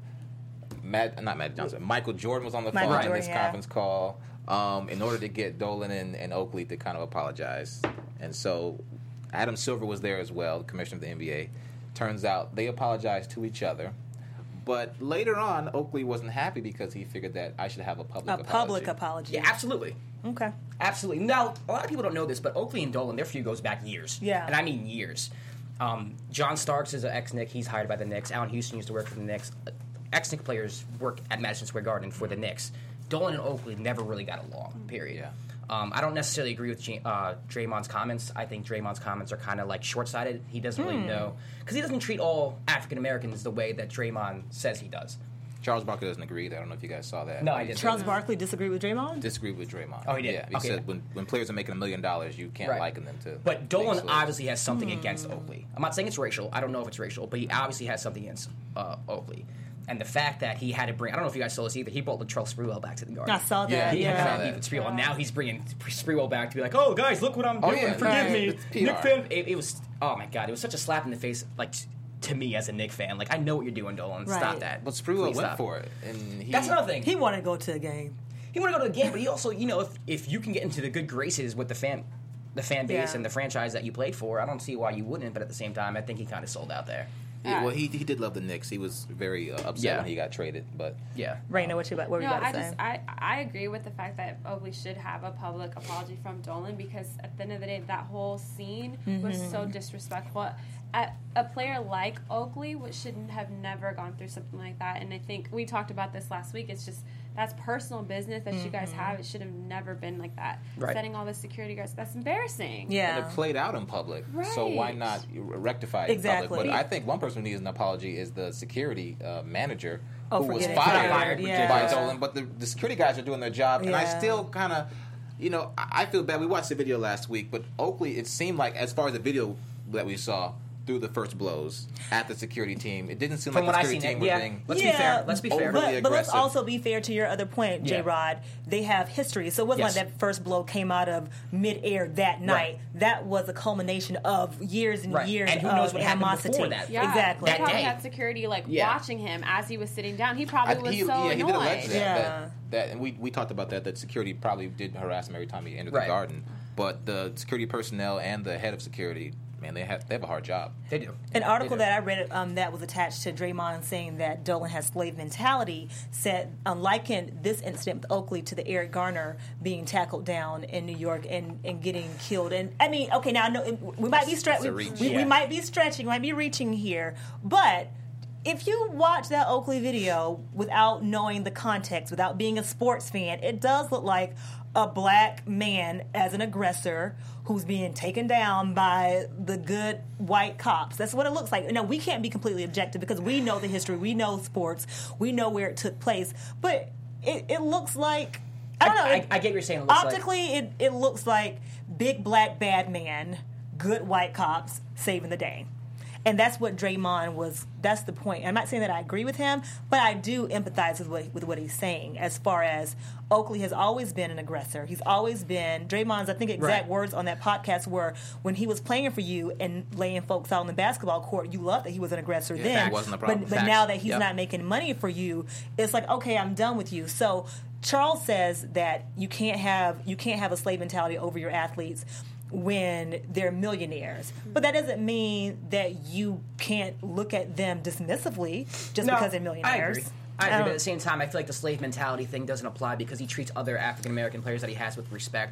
Matt, not Matt Johnson. Michael Jordan was on the Michael phone in Jordan, this yeah. conference call um, in order to get Dolan and, and Oakley to kind of apologize. And so Adam Silver was there as well, the commissioner of the N B A. Turns out they apologized to each other. But later on, Oakley wasn't happy because he figured that I should have a public A apology. public apology. Yeah, absolutely. Okay. Absolutely. Now, a lot of people don't know this, but Oakley and Dolan, their feud goes back years. Yeah. And I mean years. Um, John Starks is an ex-Knick. He's hired by the Knicks. Alan Houston used to work for the Knicks. Ex-Knick players work at Madison Square Garden for the Knicks. Dolan and Oakley never really got along, period. Yeah. Um, I don't necessarily agree with J- uh, Draymond's comments. I think Draymond's comments are kind of like short-sighted. He doesn't Hmm. really know. Because he doesn't treat all African-Americans the way that Draymond says he does. Charles Barkley doesn't agree with that. I don't know if you guys saw that. No, I He didn't. Charles Barkley disagreed with Draymond? disagreed with Draymond. Oh, he did? Yeah, he Okay. said when, when players are making a million dollars, you can't Right. liken them to. But Dolan big slaves. obviously has something against Oakley. I'm not saying it's racial. I don't know if it's racial, but he obviously has something against uh, Oakley. And the fact that he had to bring, I don't know if you guys saw this either, he brought Latrell Sprewell back to the Garden. I saw that. Yeah, He he had saw kind of that. beef with Sprewell, and now he's bringing Sprewell back to be like, oh, guys, look what I'm Oh, doing. yeah, Forgive right. me. It's P R. Knick fan. It, it was, oh, my God. It was such a slap in the face, like, t- to me as a Knick fan. Like, I know what you're doing, Dolan. Right. Stop that. But Sprewell Please went stop. for it, and he, That's another thing. He wanted to go to a game. He want to go to the game, but he also, you know, if if you can get into the good graces with the fan, the fan base Yeah. and the franchise that you played for, I don't see why you wouldn't. But at the same time, I think he kind of sold out there. Yeah, well, he he did love the Knicks. He was very uh, upset Yeah. when he got traded, but Yeah. Raina, what you about? What were No, you about I to say? just I, I agree with the fact that Oakley should have a public apology from Dolan because at the end of the day, that whole scene was so disrespectful. A, a player like Oakley which shouldn't have never gone through something like that, and I think we talked about this last week. It's just that's personal business that you guys have. It should have never been like that. Right. Setting all the security guards, that's embarrassing. Yeah. And it played out in public, so why Right. not rectify it Exactly. in public? But I think one person who needs an apology is the security uh, manager Oh, who was forget it. fired, Fired, yeah. by Dolan. But the, the security guys are doing their job, and I Yeah. still kind of, you know, I I feel bad. We watched the video last week, but Oakley, it seemed like, as far as the video that we saw, threw the first blows at the security team. It didn't seem From like what the I've security seen, team it, yeah. were being. Let's be Yeah, fair. Let's be fair. overly But, but let's aggressive. also be fair to your other point, Yeah. J Rod. They have history. So it wasn't Yes. like that first blow came out of midair that night. Right. That was a culmination of years and Right. years And who of knows what happened animosity. before that. Yeah, Exactly. He probably day. had security like Yeah. watching him as he was sitting down. He probably I- was he, so yeah, he did annoyed. allege that, Yeah. that, that, and we, we talked about that. That security probably did harass him every time he entered Right. the garden. But the security personnel and the head of security, man, they have they have a hard job. They do. An article They do. that I read um, that was attached to Draymond saying that Dolan has slave mentality said, um, likened this incident with Oakley to the Eric Garner being tackled down in New York and, and getting killed. And I mean, okay, now I know we might be That's stretching, a we, reach. we, we Yeah. might be stretching, we might be reaching here, but if you watch that Oakley video without knowing the context, without being a sports fan, it does look like a black man as an aggressor who's being taken down by the good white cops. That's what it looks like. Now, we can't be completely objective because we know the history, we know sports, we know where it took place, but it, it looks like, I don't know. I, it- I get what you're saying. It looks like- optically, it, it looks like big black bad man, good white cops saving the day. And that's what Draymond was, that's the point. I'm not saying that I agree with him, but I do empathize with what, with what he's saying as far as Oakley has always been an aggressor. He's always been, Draymond's, I think, exact Right. words on that podcast were, when he was playing for you and laying folks out on the basketball court, you loved that he was an aggressor Yeah, then. that wasn't a problem. But, but Facts. now that he's Yep. not making money for you, it's like, okay, I'm done with you. So Charles says that you can't have you can't have a slave mentality over your athletes when they're millionaires. But that doesn't mean that you can't look at them dismissively just No, because they're millionaires. I agree. I agree, don't- but at the same time, I feel like the slave mentality thing doesn't apply because he treats other African American players that he has with respect.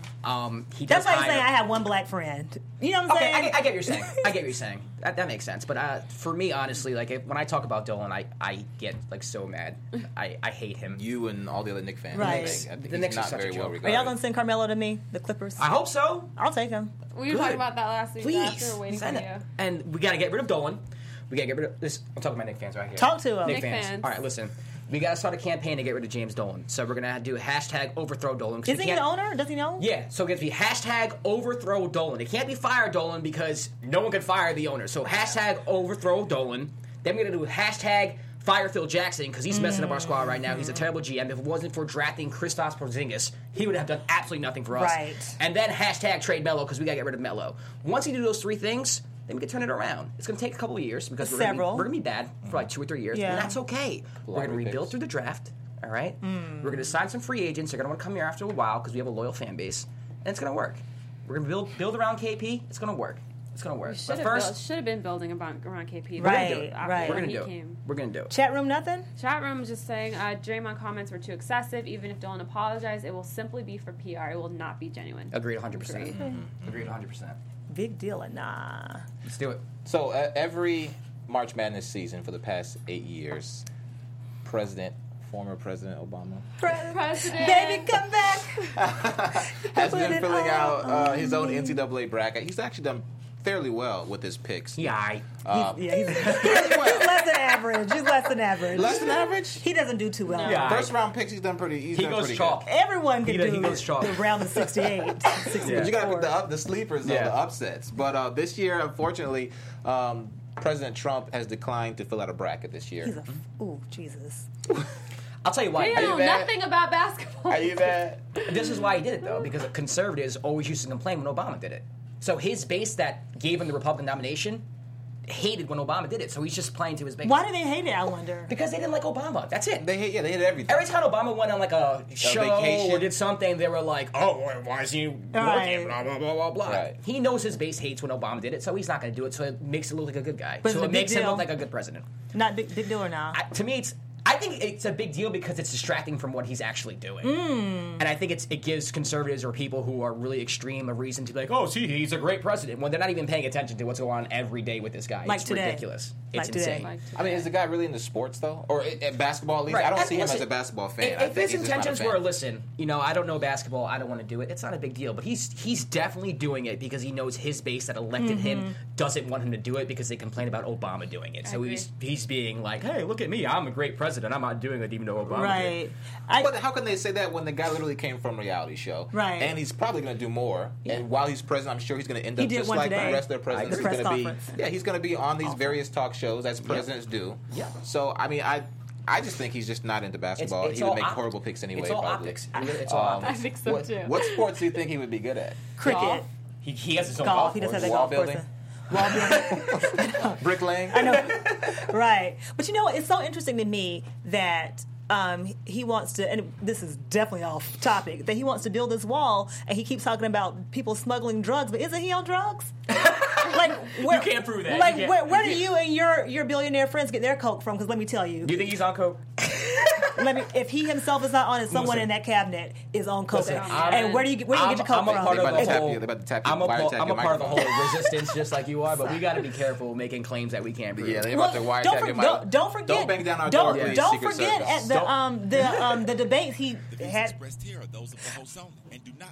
Um, he That's does why I'm saying I hire- have one black friend. You know what I'm Okay, I, saying? get- I get what you're saying. I get what you're saying. That, that makes sense. But uh, for me, honestly, like if, when I talk about Dolan, I, I get like so mad. I, I hate him. You and all the other Knicks fans, Right. I think, I think The he's Knicks are not such a very well joke. Are regarded. y'all going to send Carmelo to me, the Clippers? I hope so. I'll take him. We were Good. talking about that last week. Please. After waiting for Send you. it. And we got to get rid of Dolan. We got to get rid of this. I'm talking about Knicks fans right here. Talk to 'em. Knicks Knicks fans. fans. All right, listen. We got to start a campaign to get rid of James Dolan. So we're going to do hashtag overthrow Dolan. 'cause Is we he the can't- owner? Does he know? Yeah, so it's going to be hashtag overthrow Dolan. It can't be fire Dolan because no one can fire the owner. So hashtag overthrow Dolan. Then we're going to do hashtag fire Phil Jackson because he's messing up our squad right now. He's a terrible G M. If it wasn't for drafting Kristaps Porzingis, he would have done absolutely nothing for us. Right. And then hashtag trade Melo because we got to get rid of Melo. Once you do those three things, then we can turn it around. It's going to take a couple of years because we're going Several. to be bad for like two or three years. Yeah. And that's okay. We're going to Lottery rebuild picks. through the draft. All right? We're going to sign some free agents. They're going to want to come here after a while because we have a loyal fan base. And it's going to work. We're going to build build around K P. It's going to work. It's going to work. Should But have first, should have been building about around K P. we're going Right, to do it. right. We're going He to do it. came. We're going to do it. Chat room, nothing? Chat room just saying uh, Draymond comments were too excessive. Even if Dolan apologized, it will simply be for P R. It will not be genuine. Agreed one hundred percent. Agreed. Mm-hmm. Agreed one hundred percent. Big deal or nah? Let's do it. So uh, every March Madness season for the past eight years, President, former President Obama, President. Baby, come back. has Put been it filling out all uh, on his own me. N C double A bracket. He's actually done fairly well with his picks. Yeah, I. Uh, Yeah, he's, he's less than average. He's less than average. Less than average? He doesn't do too well. Yeah. First round picks, he's done pretty. He's He done goes pretty chalk. good. Everyone can He do does- he goes chalk. the round of sixty-eight. sixty-four. But you got to pick the up the sleepers, though, Yeah. the upsets. But uh, this year, unfortunately, um, President Trump has declined to fill out a bracket this year. He's a f- ooh, Jesus. I'll tell you why. They Are you know mad? nothing about basketball. Are you mad? This is why he did it, though, because conservatives always used to complain when Obama did it. So his base that gave him the Republican nomination hated when Obama did it. So he's just playing to his base. Why do they hate it, I wonder? Because they didn't like Obama. That's it. They hate, yeah, they hate everything. Every time Obama went on like a show vacation. or did something, they were like, "Oh, why is he working?" Right. Blah blah blah blah blah. Right. He knows his base hates when Obama did it, so he's not going to do it. So it makes it look like a good guy. But it's so a it big makes him deal. look like a good president. Not big, big deal or not? I, to me, it's. I think it's a big deal because it's distracting from what he's actually doing. Mm. And I think it's it gives conservatives or people who are really extreme a reason to be like, oh, see, he's a great president, when they're not even paying attention to what's going on every day with this guy. Like it's today. ridiculous. Like It's today. insane. Like I mean, is the guy really into sports though, or at at basketball at least? Right. I don't And see him listen, as a basketball fan. If, I if think his he's just not a intentions fan. were, listen, you know, I don't know basketball, I don't want to do it. It's not a big deal, but he's he's definitely doing it because he knows his base that elected him doesn't want him to do it because they complain about Obama doing it. I So agree. he's he's being like, hey, look at me, I'm a great president. I'm not doing it even though Obama did. Right. I, But how can they say that when the guy literally came from a reality show? Right. And he's probably going to do more. And while he's president, I'm sure he's going to end He up did just one like today. the rest of their presidents. The he's press going to be, conference. yeah, he's going to be on these various talk shows as presidents do. Yeah. So I mean, I, I just think he's just not into basketball. it's he would all make op- horrible picks anyway. It's all probably. optics. It really- It's all Um, I optics. think so what, too. what sports do you think he would be good at? cricket, Golf. He, he has his own golf. golf He does have course. that Wall golf course. building? Wall building. Bricklaying? I know, right? But you know what? It's so interesting to me that um, he wants to, and this is definitely off topic, that he wants to build this wall, and he keeps talking about people smuggling drugs. But isn't he on drugs? Like, where, You can't prove that. Like, You can't- where, where do you you and your your billionaire friends get their coke from? Because let me tell you, Do you think he's on coke? let me. If he himself is not on it, someone Listen. in that cabinet is on coke. Listen, and I'm- where do you get- where do you I'm- get your coke I'm a from? part They of about the to tap whole- you. They about to tap you. I'm a, wiretap po- I'm your a part of the microphone. whole resistance, just like you are. But we got to be careful making claims that we can't prove. Yeah, they Well, about to wiretap don't, your for, mic- don't, don't forget. Don't bang down our don't, door, please, Don't Secret forget Service. at the Don't- um the um the debates he had. expressed here are those of the host only and do not.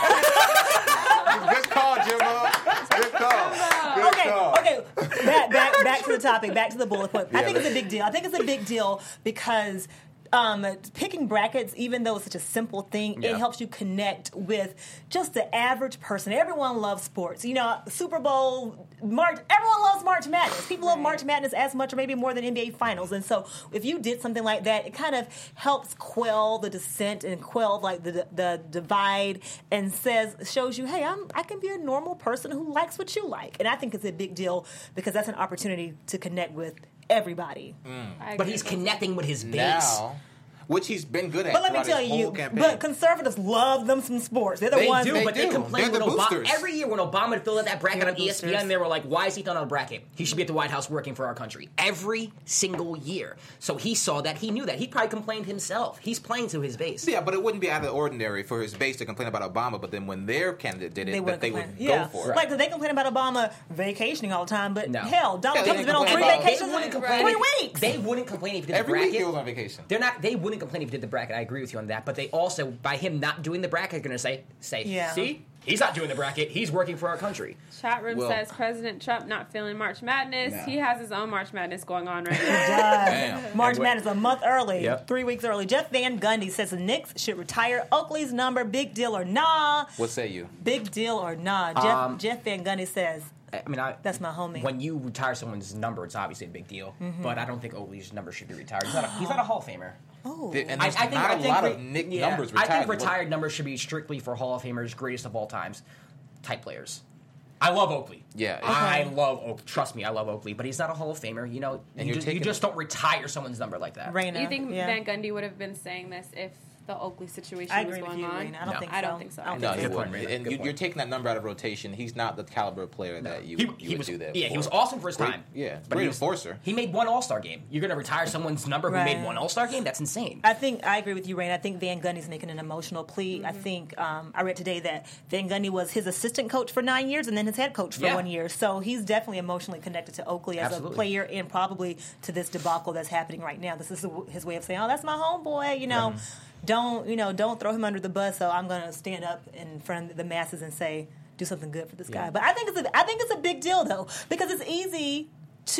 Good call, Jimbo. Good call. Good Okay, call. okay. Back, back, back to the topic. Back to the bullet point. I Yeah, think but- it's a big deal. I think it's a big deal because um, picking brackets, even though it's such a simple thing, Yeah. it helps you connect with just the average person. Everyone loves sports. You know, Super Bowl, March. Everyone loves March Madness. People love March Madness as much or maybe more than N B A Finals. And so, if you did something like that, it kind of helps quell the dissent and quell like the the divide, and says shows you, hey, I'm I can be a normal person who likes what you like. And I think it's a big deal because that's an opportunity to connect with everybody. I But agree. he's connecting with his base. Now, which he's been good at. But let me throughout tell his whole you, campaign. but conservatives love them some sports. They're the They ones do, They but they do. complain They're when the Obama. boosters. Every year when Obama filled out that bracket They're on the E S P N, boosters. they were like, "Why is he throwing out a bracket? He should be at the White House working for our country." Every single year. So he saw that. He knew that. He probably complained himself. He's playing to his base. Yeah, but it wouldn't be out of the ordinary for his base to complain about Obama, but then when their candidate did it, they that wouldn't they complain. would yeah. go for it. Like they complain about Obama vacationing all the time, but No. hell, Donald Yeah, Trump's they been on complain three about- vacations They in wouldn't three complain. weeks. They wouldn't complain if he did Every the week bracket. he was on vacation. They're not. They wouldn't complain if he did the bracket. I agree with you on that. But they also, by him not doing the bracket, they're going to say, "Say, Yeah. see, he's not doing the bracket. He's working for our country." Chat room Well- says President Trump not feeling March Madness. No. He has his own March Madness going on right now. Damn. March And what- Madness a month early, Yep. three weeks early. Jeff Van Gundy says the Knicks should retire Oakley's number. Big deal or nah? What say you? Big deal or nah? Jeff, Um, Jeff Van Gundy says I mean, I, that's my homie. when you retire someone's number, it's obviously a big deal. Mm-hmm. But I don't think Oakley's number should be retired. He's not a, he's not a Hall of Famer. Oh, There- And I, I there's think, not I a think lot re- of Nick yeah, numbers I retired. think retired numbers should be strictly for Hall of Famers, greatest of all times type players. I love Oakley. Yeah. I Okay. love Oakley. Trust me, I love Oakley. But he's not a Hall of Famer. You know, And you, you're just, you taking- just don't retire someone's number like that. Raina. Do you think yeah. Van Gundy would have been saying this if the Oakley situation I was agree with going you, on? Raina. I don't No. think I so. don't think so. I don't No, think he so. point, wouldn't. Raina. And Good you, point. you're taking that number out of rotation. He's not the caliber of player that you, He, you he would was, do that. yeah, for. he was awesome for his Great- time. yeah, but great he was- enforcer. He made one All Star game. You're going to retire someone's number who Right. made one All Star game? That's insane. I think I agree with you, Rain. I think Van Gundy's making an emotional plea. I think um, I read today that Van Gundy was his assistant coach for nine years and then his head coach for Yeah. one year. So he's definitely emotionally connected to Oakley as Absolutely. a player and probably to this debacle that's happening right now. This is his way of saying, "Oh, that's my homeboy." You know, don't you know? Don't throw him under the bus. So I'm going to stand up in front of the masses and say, "Do something good for this guy." Yeah. But I think it's a, I think it's a big deal though because it's easy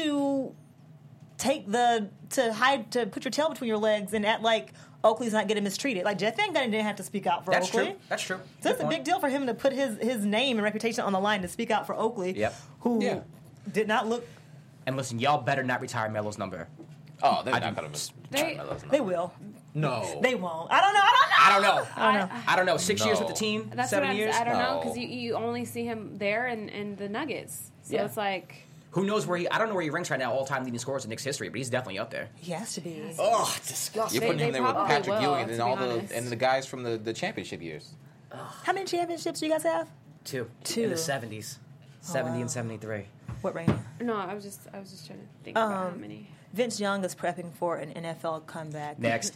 to take the to hide to put your tail between your legs and act like Oakley's not getting mistreated. Like Jeff Van Gundy didn't have to speak out for That's Oakley. true. That's true. So it's Good a big point. deal for him to put his his name and reputation on the line to speak out for Oakley, Yep. who Yeah. did not look. And listen, y'all better not retire Melo's number. Oh, they're I not do- going to They- They will. No. They won't. I don't know. I don't know. I don't know. I don't know. I don't know. Six years No. with the team? That's seven what I'm, years? I don't know No. because you, you only see him there and, and the Nuggets. So Yeah. it's like Who knows where he... I don't know where he ranks right now, all-time leading scorers in Knicks history, but he's definitely up there. He has to be. Oh, disgusting. You're They- putting him they there with probably Patrick will, Ewing to and be all the honest. and the guys from the, the championship years. How many championships do you guys have? Two. Two. In the seventies. seventy wow. and seventy-three. What, Raina? No, I was just I was just trying to think about how Um, many. Vince Young is prepping for an N F L comeback. Next.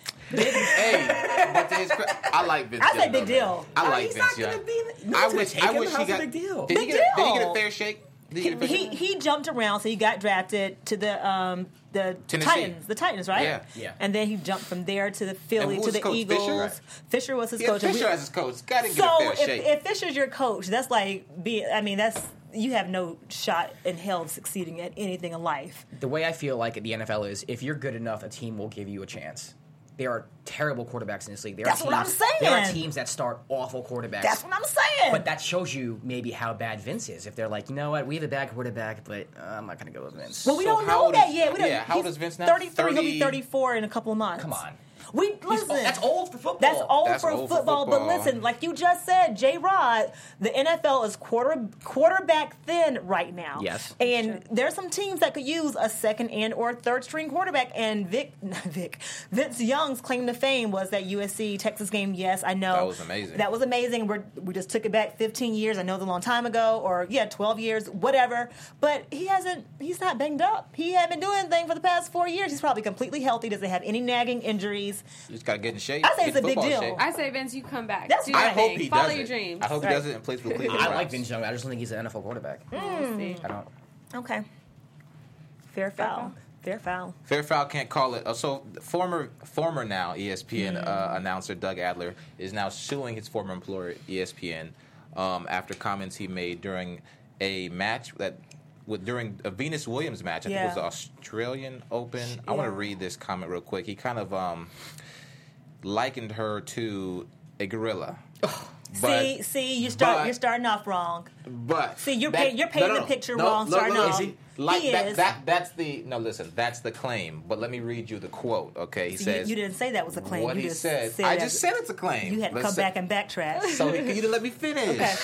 Hey, but to his cre- I like Vince. I say Young, big though, man. deal. I Oh, like he's Vince not Young. gonna be. No I one's gonna wish. take I him. wish he How's got. a big deal. Did he Big get? A, did he get deal. a fair shake? Did he He, get a fair he shake? he jumped around, so he got drafted to the um the Tennessee. Titans, the Titans, right? Yeah. Yeah. And then he jumped from there to the Philly, And who to was the coach? Eagles. Fisher? Fisher was his Yeah, coach. and Fisher we- as his coach. Got to get So a fair if, shake. if Fisher's your coach, that's like be. I mean, that's you have no shot in hell of succeeding at anything in life. The way I feel like the N F L is, if you're good enough, a team will give you a chance. There are terrible quarterbacks in this league. There That's are what teams, I'm saying. There are teams that start awful quarterbacks. That's what I'm saying. But that shows you maybe how bad Vince is. If they're like, you know what, we have a bad quarterback, but uh, I'm not going to go with Vince. well, we So don't how know old that is- yet. We don't, yeah, how old he's is Vince now? thirty-three. He'll be thirty thirty-four in a couple of months. Come on. We He's- listen. that's old for football. That's old, That's for, old for football, But football. listen, like you just said, J. Rod, the N F L is quarter quarterback thin right now. Yes. and there's some teams that could use a second and or third string quarterback. And Vic, not Vic, Vince Young's claim to fame was that U S C Texas game. Yes, I know That was amazing. That was amazing. We're, we just took it back fifteen years. I know it's a long time ago, or yeah, twelve years, whatever. But he hasn't. He's not banged up. He hadn't been doing anything for the past four years. He's probably completely healthy. Doesn't have any nagging injuries. You just got to get in shape. I say Get it's a big football deal. shape. I say, Vince, you come back. That's Do fine. your I hope thing. he Follow does your it. dreams. I hope Right. he does it and plays for the Cleveland I Browns. like Vince Young. I just don't think he's an N F L quarterback. Mm. See. I don't. Okay. Fair foul. Fair foul. Fair foul can't call it. Uh, so former former now E S P N uh, announcer Doug Adler is now suing his former employer E S P N um, after comments he made during a match that with during a Venus Williams match. I think it was the Yeah. Australian Open. I want to Yeah. read this comment real quick. He kind of um, likened her to a gorilla. see, see, you start. but- you're starting off wrong. But See, you're that- paint- you're painting the picture wrong, starting off. see, like He that, is. that, that's the no. Listen, that's the claim. But let me read you the quote. Okay, he See, says you, you didn't say that was a claim. what you he just said. said I that- just said it's a claim. You had to Let's come say- back and backtrack. So he, you didn't let me finish. Okay.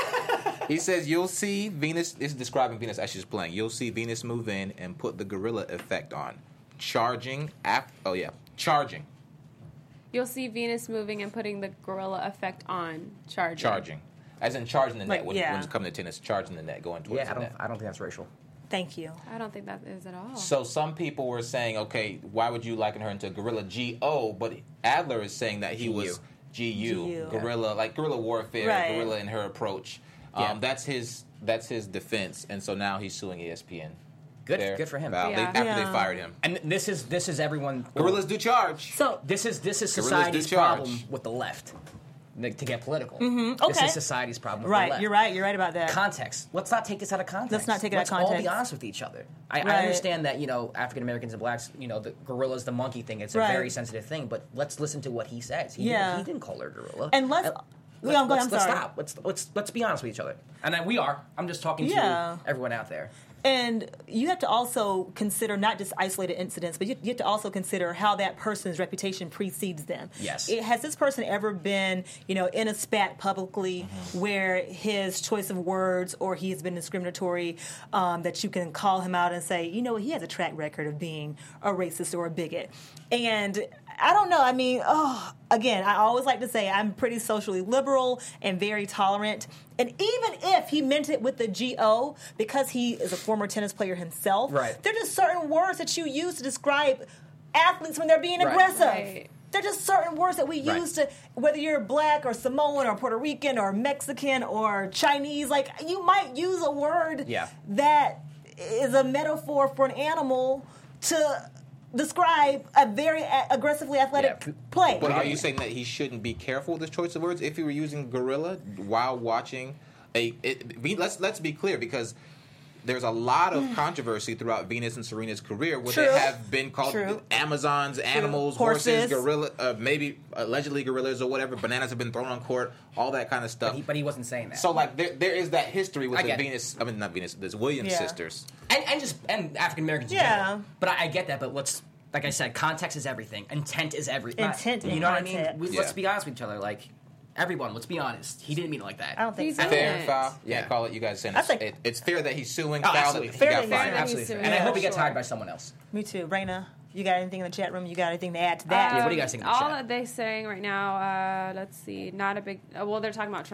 He says you'll see Venus. This is describing Venus as she's playing. You'll see Venus move in and put the gorilla effect on, charging. Af- oh yeah, charging, You'll see Venus moving and putting the gorilla effect on charging. charging, as in charging the net. Like, when, yeah. when it's coming to tennis, charging the net, going towards Yeah, I the don't. net. I don't think that's racial. Thank you. I don't think that is at all. So some people were saying, okay, why would you liken her into gorilla G O? But Adler is saying that he G U. was G U, G U. gorilla, like guerrilla warfare, Right. gorilla in her approach. Yeah. Um, that's his that's his defense, and so now he's suing E S N. Good. Fair Good for him. foul. They- Yeah. after they Yeah. fired him, And this is this is everyone. gorillas do charge. So This is this is Gorillas society's do charge. problem with the left. Like, to get political. Mhm, This okay. is society's problem with the right, left. you're right. You're right about that. Context. Let's not take this out of context. Let's not take it out of Let's all be context. honest with each other. I, I Right. understand that, you know, African Americans and blacks, you know, the gorillas, the monkey thing, it's a Right. very sensitive thing, but let's listen to what he says. He, Yeah. didn't, he didn't call her gorilla. And let's- let's, Yeah, go ahead, let's, I'm let's sorry. stop. Let's, let's, let's be honest with each other. And then we are. I'm just talking Yeah. to everyone out there. And you have to also consider not just isolated incidents, but you you have to also consider how that person's reputation precedes them. Yes. It, has this person ever been, you know, in a spat publicly where his choice of words or he has been discriminatory, um, that you can call him out and say, you know, he has a track record of being a racist or a bigot. And I don't know. I mean, oh, again, I always like to say I'm pretty socially liberal and very tolerant. And even if he meant it with the G O, because he is a former tennis player himself, Right. there are just certain words that you use to describe athletes when they're being Right. aggressive. Right. They're just certain words that we Right. use to, whether you're black or Samoan or Puerto Rican or Mexican or Chinese, like you might use a word Yeah. that is a metaphor for an animal to describe a very a- aggressively athletic Yeah. play. But are you saying that he shouldn't be careful with his choice of words if he were using gorilla while watching a? It, be- let's let's be clear, because there's a lot of controversy throughout Venus and Serena's career where True. they have been called True. Amazons, animals, horses, Horses. gorilla, uh, maybe allegedly gorillas or whatever. Bananas have been thrown on court, all that kind of stuff. But he, but he wasn't saying that. So like there, there is that history with I the get it. Venus. I mean not Venus. There's Williams Yeah. sisters. and, and just and African Americans in Yeah. general. But I, I get that. But let's, like I said, context is everything. Intent is everything. Intent You and know what I mean? context. We, Yeah. Let's be honest with each other. Like everyone, let's be honest. He didn't mean it like that. I don't think He's so. in Fair it. foul. Yeah, Yeah. call it. You guys saying I it's, think- it, it's fair that he's suing. Oh, foul that absolutely. he Fair got that fired. he's- Absolutely. Absolutely. And I Yeah, hope he gets sure. hired by someone else. Me too. Raina, you got anything in the chat room? You got anything to add to that? Yeah, what do you guys think in the All chat? that they're saying right now, uh, let's see, not a big. Uh, well, they're talking about Trump.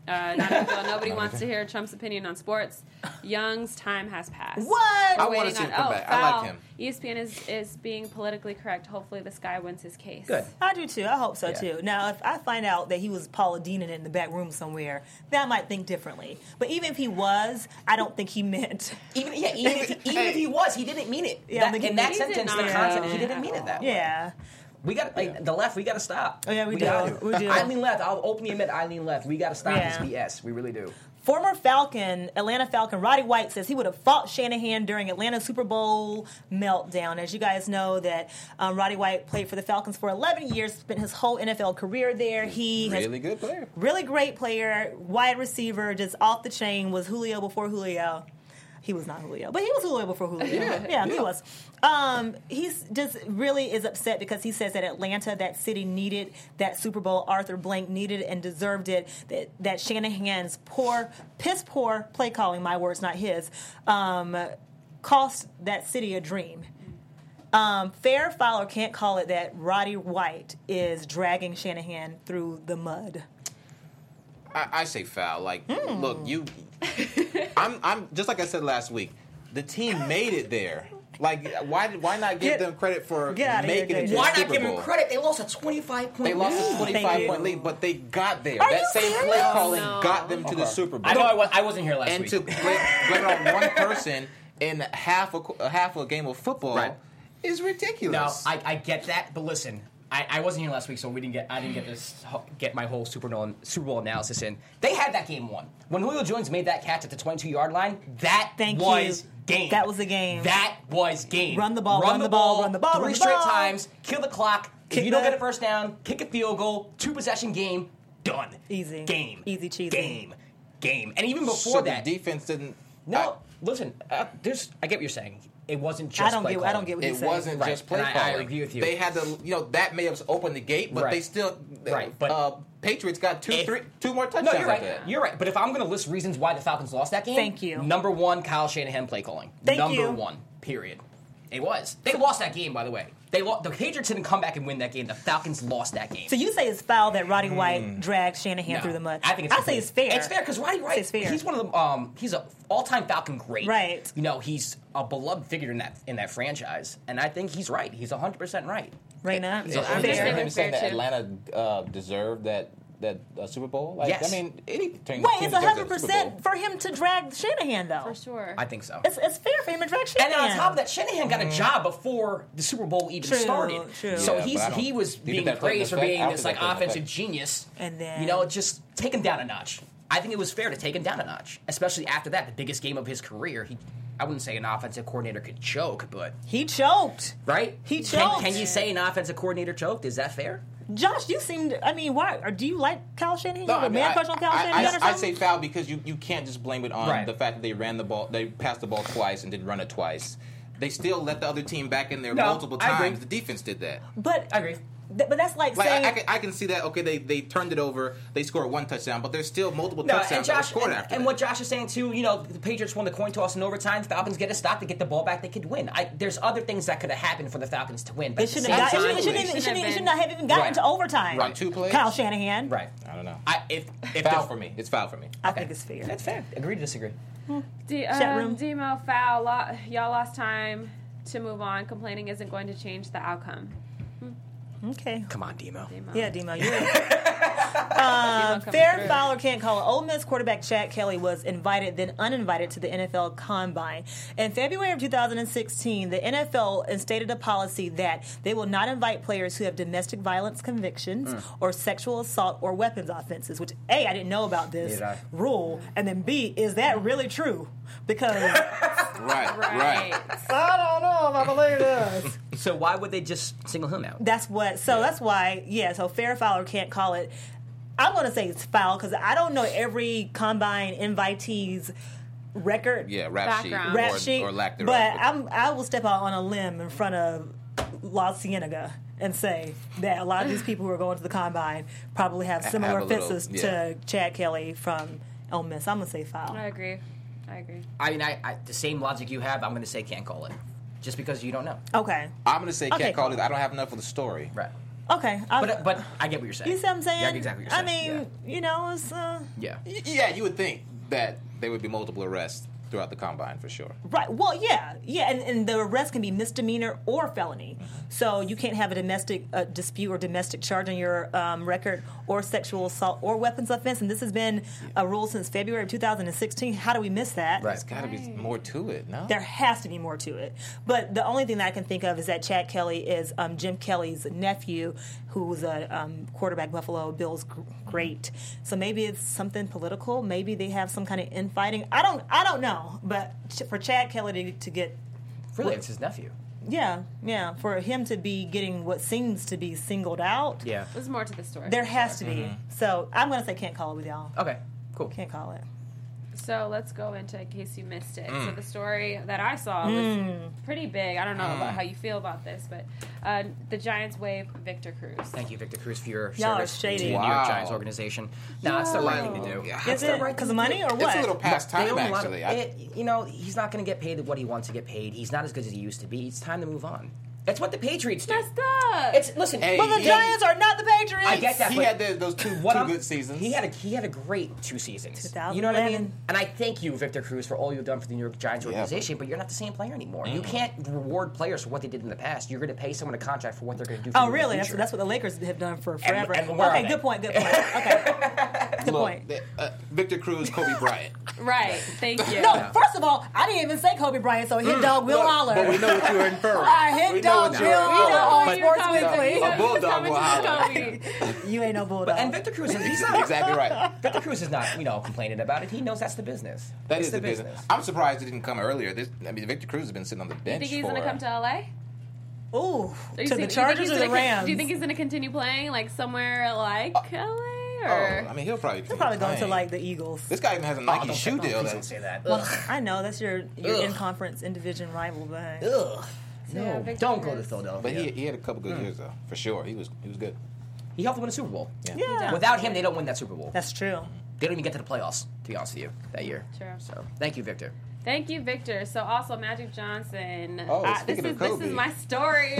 Uh, not a big deal. Nobody wants to hear Trump's opinion on sports. Young's time has passed. What? We're I wanna waiting see him on- come oh, back. I like foul. him. E S P N is, is being politically correct. Hopefully this guy wins his case. Good. I do too. I hope so Yeah. too. Now, if I find out that he was Paula Deenan in the back room somewhere, then I might think differently. But even if he was, I don't think he meant. Even yeah, even if, even if he was, he didn't mean it. Yeah, I That- think he in that did sentence, the not. concept, he Yeah. didn't mean it that way. Yeah. We got like the left. We got to stop. Oh, yeah, we do. gotta. We do. I lean left. I'll openly admit I lean left. We got to stop Yeah. this B S. We really do. Former Falcon, Atlanta Falcon, Roddy White says he would have fought Shanahan during Atlanta Super Bowl meltdown. As you guys know, that um, Roddy White played for the Falcons for eleven years, spent his whole N F L career there. He has Really good player. really great player, wide receiver, just off the chain. Was Julio before Julio? He was not Julio, but he was Julio before Julio. Yeah, yeah, he was. Um, he's just really is upset because he says that Atlanta, that city, needed that Super Bowl. Arthur Blank needed and deserved it. That, that Shanahan's poor, piss poor play calling, my words, not his, um, cost that city a dream. Um, fair, foul, or can't call it that Roddy White is dragging Shanahan through the mud. I, I say foul. Like, Hmm. look, you. I'm. I'm just like I said last week. The team made it there. Like, why? Why not give Get- them credit for get outta here, making it J J. to the Why not Super give him Bowl? credit? They lost a twenty-five point They lost a Thank twenty-five you. point lead, but they got there. Are that you same serious? play calling No. got them to the Super Bowl. I know I, was, I wasn't here last and week. to blame, blame it on one person in half a qu- half a game of football Right. is ridiculous. No, I, I get that, but listen, I, I wasn't here last week, so we didn't get I didn't get this ho- get my whole Super Bowl Super Bowl analysis in. They had that game won when Julio Jones made that catch at the twenty-two yard line. That Thank was you. game. That was the game. That was game. Run the ball, run the ball, run the ball, Three run the straight ball. times. Kill the clock. Kick if you don't the- get a first down, kick a field goal. Two possession game. Done. Easy. Game. Easy cheesy. Game. Game. And even before so that, the defense didn't. no. listen, uh, there's. I get what you're saying. It wasn't just. I don't play get. calling. I don't get what It you're saying. wasn't Right, just play and I- calling. I agree with you. They had to, you know, that may have opened the gate, but Right. they still, Right, but- uh, Patriots got two, If- three, two more touchdowns. No, you're right. after that. You're right. But if I'm going to list reasons why the Falcons lost that game, Thank you. Number one, Kyle Shanahan play calling. Thank Number you. one. Period. It was. They lost that game, by the way. They lo- the Patriots didn't come back and win that game. The Falcons lost that game. So you say it's foul that Roddy White dragged Shanahan No. through the mud? I think it's I say complete- it's fair. It's fair because Roddy I say White, it's fair. he's one of the um, he's a all-time Falcon great. Right. You know, he's a beloved figure in that in that franchise, and I think he's right. He's one hundred percent right. right now. So I'm I'm just fair. him saying that Fair, too. Atlanta uh, deserved that that uh, Super Bowl. Like, Yes. I mean, any team, Wait, team it's deserves one hundred that Super Bowl. percent for him to drag Shanahan, though. For sure. I think so. It's, it's fair for him to drag And Shanahan. then on top of that, Shanahan got a job before the Super Bowl even True, started. true. So Yeah, he's but I don't- he was do you think being that played an praised for effect? being I don't this think like that played an offensive effect. genius. And then- you know, just take him down a notch. I think it was fair to take him down a notch, especially after that, the biggest game of his career. He, I wouldn't say an offensive coordinator could choke, but He choked. right? He can, choked. can you say an offensive coordinator choked? Is that fair? Josh, you seemed. I mean, why? Or do you like Kyle Shanahan? No, you have I a mean, man I, crush on Kyle I, Shanahan or I, something? I say foul because you, you can't just blame it on Right. the fact that they ran the ball, they passed the ball twice and didn't run it twice. They still let the other team back in there No, multiple I agree. times. The defense did that. but I agree. th- but that's like, Like saying. I, I, can, I can see that. Okay, they, they turned it over. They scored one touchdown, but there's still multiple No, touchdowns and that were Josh, scored and, after and that. what Josh is saying too, you know, the Patriots won the coin toss in overtime. Falcons get a stop to get the ball back. They could win. I, there's other things that could have happened for the Falcons to win. But it at the shouldn't have same got. It time- shouldn't, it shouldn't, even- it Shouldn't shouldn't, have it should been. not have even gotten Right. to overtime. Right, two plays? Kyle Shanahan. Right. I don't know. I, if if foul the, for me. It's foul for me. I think it's fair. That's fair. Agree to disagree. D- Chat room. um, Demo foul. Lo- y'all lost time to move on. Complaining isn't going to change the outcome. Okay. Come on, Demo. Demo. Yeah, Demo, you're Demo uh, coming fair, through. foul, or can't call it. Ole Miss quarterback Chad Kelly was invited, then uninvited, to the N F L Combine. In February of two thousand sixteen, the N F L instated a policy that they will not invite players who have domestic violence convictions or sexual assault or weapons offenses, which, A, I didn't know about this Neither did I. rule, and then B, is that really true? Because Right, Right. right. I don't know if I believe this. So why would they just single him out? That's what. So that's why. Yeah. So fair, foul, or can't call it. I'm going to say it's foul because I don't know every combine invitee's record, Yeah, rap sheet. Background. rap or, sheet, or lack thereof. but I'm I will step out on a limb in front of La Cienega and say that a lot of these people who are going to the combine probably have similar Have a little- offenses yeah. to Chad Kelly from Ole Miss. I'm going to say foul. I agree. I agree. I mean, I, I the same logic you have. I'm going to say can't call it, just because you don't know. Okay. I'm going to say Okay, can't call cool. it. I don't have enough of the story. Right. Okay, I, But but I get what you're saying. you see what I'm saying? Yeah, I get exactly what you're I saying. mean, you know, it's uh, yeah. Y- Yeah, you would think that there would be multiple arrests throughout the combine for sure. right. Well, yeah, yeah, and, and the arrest can be misdemeanor or felony. So you can't have a domestic uh, dispute or domestic charge on your um, record, or sexual assault or weapons offense. And this has been a rule since February of two thousand sixteen. How do we miss that? Right. There's got to be more to it, no? There has to be more to it. But the only thing that I can think of is that Chad Kelly is um, Jim Kelly's nephew, who's a um, quarterback, Buffalo Bills g- great. So maybe it's something political. Maybe they have some kind of infighting. I don't. I don't know. But ch- for Chad Kelly to, to get, Really, it's his nephew. yeah, yeah, for him to be getting what seems to be singled out, Yeah. There's more to the story. there has to be. So I'm gonna say can't call it with y'all. Okay. Cool. Can't call it. So let's go into, in case you missed it. Mm. So the story that I saw was pretty big. I don't know about how you feel about this, but uh, the Giants waive Victor Cruz. Thank you, Victor Cruz, for your Y'all are service to the shady. New York Wow. Giants organization. No, it's the right thing to do. Yeah, Is it because of money or what? It's a little past They time, owe him a lot of- actually. I- it- you know, he's not going to get paid what he wants to get paid. He's not as good as he used to be. It's time to move on. That's what the Patriots do. Messed up. It's listen. Hey, But the he- Giants are not the Patriots. I get that. he but had the, those two, what two I'm- good seasons. He had a he had a great two seasons. two thousand You know what I eleven. mean? And I thank you, Victor Cruz, for all you've done for the New York Giants Yeah, organization. But you're not the same player anymore. You can't reward players for what they did in the past. You're going to pay someone a contract for what they're going to do. For Oh, you really? In the That's, future. that's what the Lakers have done for forever. and where okay, are they? good point. Good point. Okay, good Look, point. the- uh, Victor Cruz, Kobe Bryant. Right. Thank you. No, first of all, I didn't even say Kobe Bryant, so hit dog will Look, holler. But we know what you were inferring. I hit We know dog what will you were holler inferring. on But- Sports You're coming- Weekly. A bulldog coming will to holler. Kobe. You ain't no bulldog. And Victor Cruz, he's not. Exactly right. Victor Cruz is not, you know, complaining about it. He knows that's the business. That It's is the business. I'm surprised it didn't come earlier. This, I mean, Victor Cruz has been sitting on the You bench think he's for. going to come to L A? Ooh, Are you to think- the you think Chargers he's or the gonna con- Rams? Do you think he's going to continue playing like somewhere like L A? Or Oh, I mean, he'll probably. He'll probably go into playing. like the Eagles. This guy even has a Oh, Nike don't shoe say- oh, deal. please That, don't say that. Well, Ugh. I know that's your your Ugh. in-conference in division rival, but Ugh. Yeah, No, Victor don't go to Cruz. Philadelphia. but he, he had a couple good years though, for sure. He was he was good. He helped them win a Super Bowl. Yeah. yeah, Without him, they don't win that Super Bowl. that's true. They don't even get to the playoffs, to be honest with you, that year. True. So, thank you, Victor. Thank you, Victor. So also Magic Johnson. Oh, uh, this speaking is of this Kobe. is my story.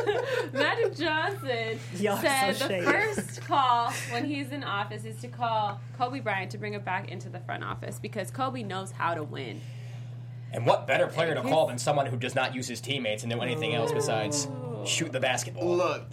Magic Johnson Y'all are said so the shady. first call when he's in office is to call Kobe Bryant to bring him back into the front office because Kobe knows how to win. And what better player to call than someone who does not use his teammates and know anything else besides shoot the basketball? Look,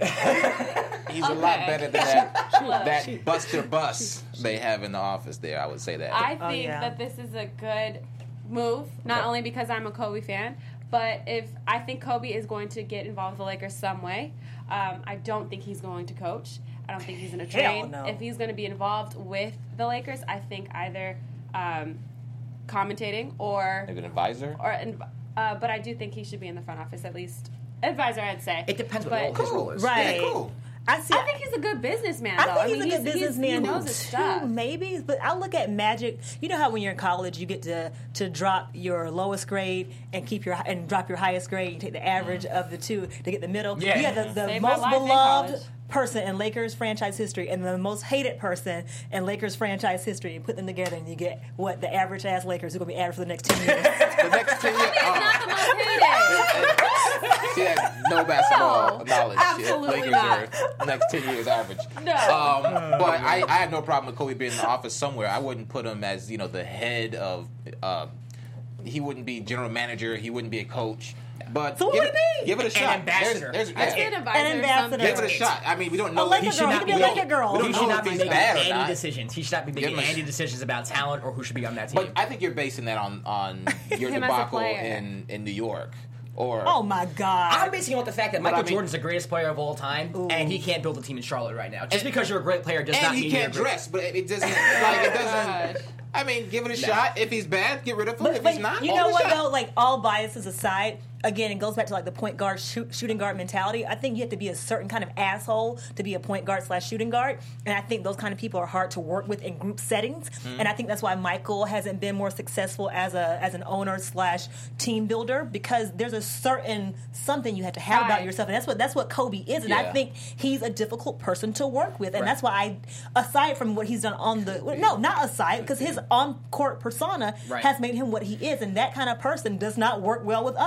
he's a lot Okay. better than that that Buster Bus they have in the office there. I would say that. I Oh, think yeah. that this is a good move, not only because I'm a Kobe fan, but if I think Kobe is going to get involved with the Lakers some way. Um, I don't think he's going to coach. I don't think he's going to Hell train. no. If he's going to be involved with the Lakers, I think either um, commentating or Maybe an advisor. or uh, but I do think he should be in the front office at least. Advisor, I'd say. It depends what But- role his role is. Right. Yeah, cool. I see. I think he's a good businessman, though. I think he's mean, a good businessman He knows his too, stuff. maybe. But I look at Magic. You know how when you're in college, you get to to drop your lowest grade and keep your and drop your highest grade. You take the average of the two to get the middle. Yeah. You have the, the Saved my most life in beloved college. person in Lakers franchise history and the most hated person in Lakers franchise history. You put them together and you get what the average ass Lakers who are going to be average for the next ten years. The next ten years. He's not the most hated. She has no basketball No, knowledge. absolutely Lakers not. are next ten years average. No. Um, but I, I have no problem with Kobe being in the office somewhere. I wouldn't put him as you know the head of. Uh, he wouldn't be general manager. He wouldn't be a coach. But So what give would it, he be? give it a An shot. ambassador. There's, there's, I'd say yeah, an advisor. An or ambassador. something. give it a shot. I mean, we don't know. A Laker he girl. He could be a we don't- Laker girl. We don't He know should not if be he's making bad or any not. decisions. He should not be Give making him a any sh- decisions about talent or who should be on that team. But I think you're basing that on on your Him as a debacle player. in in New York. Or Oh my God! I'm basing it on the fact that But Michael I mean- Jordan's the greatest player of all time, and he can't build a team in Charlotte right now. Just because you're a great player does not and he mean you're can't a great- dress, but it doesn't like it doesn't. I mean, give it a shot. If he's bad, get rid of him. But, if but he's not, you all know the what shot. though? Like all biases aside, again, it goes back to like the point guard shoot, shooting guard mentality. I think you have to be a certain kind of asshole to be a point guard slash shooting guard, and I think those kind of people are hard to work with in group settings. Mm-hmm. And I think that's why Michael hasn't been more successful as a as an owner slash team builder because there's a certain something you have to have about Right. yourself, and that's what that's what Kobe is. And I Yeah. think he's a difficult person to work with, and Right. that's why I, aside from what he's done on the no, not aside because his on court persona Right. has made him what he is, and that kind of person does not work well with others. And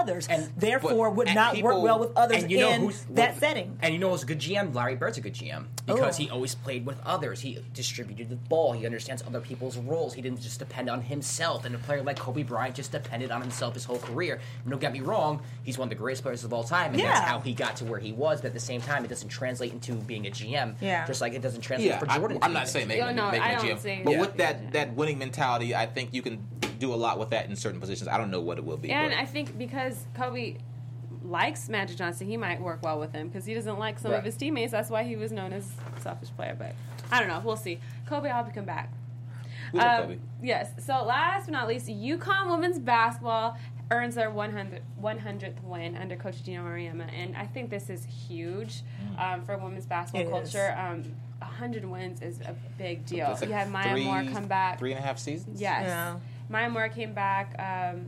And- therefore but- would and not people- work well with others and you know in who's- that what- setting. And you know who's a good G M? Larry Bird's a good G M because Oh. he always played with others. He distributed the ball. He understands other people's roles. He didn't just depend on himself. And a player like Kobe Bryant just depended on himself his whole career. And don't get me wrong, he's one of the greatest players of all time, and Yeah. that's how he got to where he was. But at the same time, it doesn't translate into being a G M. Yeah. Just like it doesn't translate Yeah, for I, Jordan. I'm to not be. saying making, Oh, no, making I a don't G M, see- but Yeah. with that that winning mentality, I think you can do a lot with that in certain positions. I don't know what it will be. And but- I think because Kobe likes Magic Johnson, he might work well with him because he doesn't like some Right. of his teammates. That's why he was known as a selfish player. But I don't know. We'll see. Kobe, I hope you come back. We love Um, Kobe. Yes. So last but not least, UConn women's basketball earns their one hundredth win under Coach Gino Auriemma, and I think this is huge um, for women's basketball It is. culture. Um, one hundred wins is a big deal. It's like You had Maya three- Moore come back. Three and a half seasons? Yes. Yeah. Maya Moore came back. Um,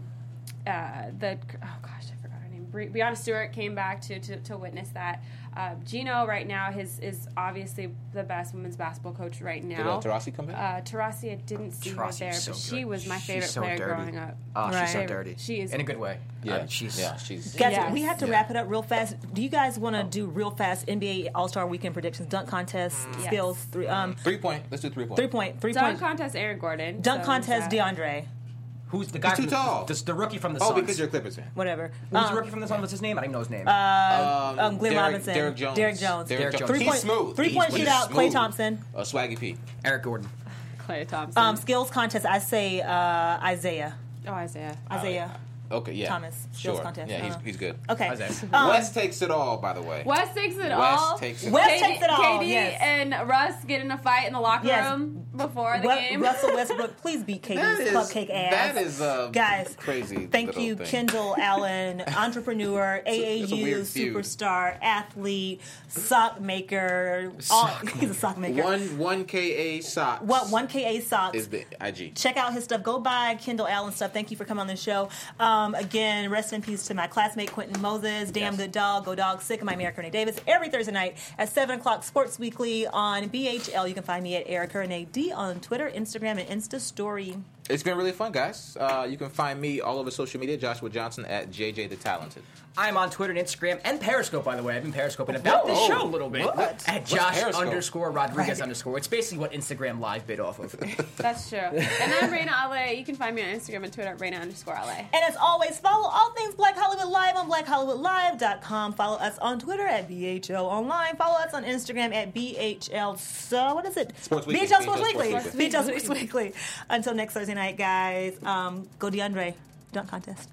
uh, the oh gosh, I forgot her name. Bre- Breonna Stewart came back to to, to witness that. Uh, Gino right now his, is obviously the best women's basketball coach right Did now. uh, Tarasi come back? Uh, Tarasi, I didn't see Tarasi her is there, so but she good. was my She's favorite so player dirty. growing up. Oh, she's so Right. dirty. She is in a good way. yeah, Uh, she's yeah, she's. Guys, Yes. we have to Yeah. wrap it up real fast. Do you guys want to do real fast N B A All Star Weekend predictions, dunk contest, Yes. skills, three, um, Three point. Let's do three point. three point, three Dunk point, contest, Aaron Gordon. dunk So contest, who's that? DeAndre, Who's the guy? too from tall. The, the, the rookie from the Oh, Suns. because you're a Clippers fan. whatever. Who's Um, the rookie from the Suns? What's his name? I don't even know his name. Um, um, Glenn Derek, Robinson, Derek Jones. Derek Jones, Derek Derek Jones. Jones. three He's point, smooth. three point He's shootout, Klay smooth. Thompson. Uh, Swaggy P. Eric Gordon. Klay Thompson. Um, skills contest, I say uh, Isaiah, oh, Isaiah. Isaiah. Okay, yeah. Thomas. Skills Sure. contest. Yeah, he's, Uh-huh. he's good. Okay. Isaiah. Um, West takes it all, by the way. West takes it West all. takes it West all. K D, takes it all, K D yes. and Russ get in a fight in the locker Yes. room before the Ru- game. Russell Westbrook, please beat K D's That is- cupcake ass. that is, uh, guys. crazy Thank little you, thing. Kendall Allen, entrepreneur, a- it's a A A U weird feud. superstar, athlete, sock maker. All, he's a sock maker. One one K A socks. What one K A socks? is the I G? Check out his stuff. Go buy Kendall Allen stuff. Thank you for coming on the show. Um, again, rest in peace to my classmate Quentin Moses. Damn Yes. good dog. Go dog sick. My Erica Renee Davis. Every Thursday night at seven o'clock, Sports Weekly on B H L. You can find me at Erica Renee D on Twitter, Instagram, and Insta Story. It's been really fun, guys. Uh, you can find me all over social media, Joshua Johnson at J J the Talented. I'm on Twitter and Instagram and Periscope, by the way. I've been Periscoping about this Whoa. show a little bit. What? At What's Josh Periscope? underscore Rodriguez underscore. It's basically what Instagram Live bit off of. That's true. And I'm Raina Ale. You can find me on Instagram and Twitter at Raina underscore Ale. And as always, follow all things Black Hollywood Live on black hollywood live dot com. Follow us on Twitter at B H L Online. Follow us on Instagram at B H L. So, what is it? Sports Weekly. B H L Sports Weekly. B H L Sports B H L Sports Weekly. Until next Thursday night, guys. Um, go DeAndre. Dunk contest.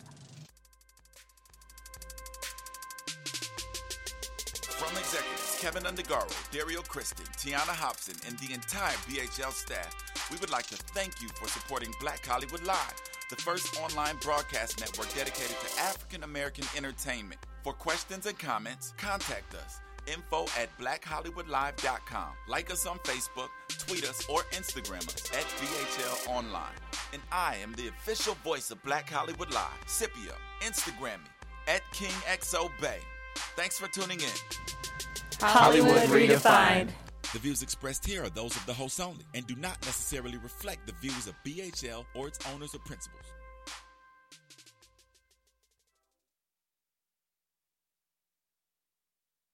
From executives Kevin Undergaro, Dario Kristen, Tiana Hobson, and the entire B H L staff, we would like to thank you for supporting Black Hollywood Live, the first online broadcast network dedicated to African American entertainment. For questions and comments, contact us. Info at black hollywood live dot com. Like us on Facebook, tweet us, or Instagram us at B H L Online. And I am the official voice of Black Hollywood Live, Scipio. Instagram me at King X O Bay. Thanks for tuning in. Hollywood Redefined. The views expressed here are those of the host only and do not necessarily reflect the views of B H L or its owners or principals.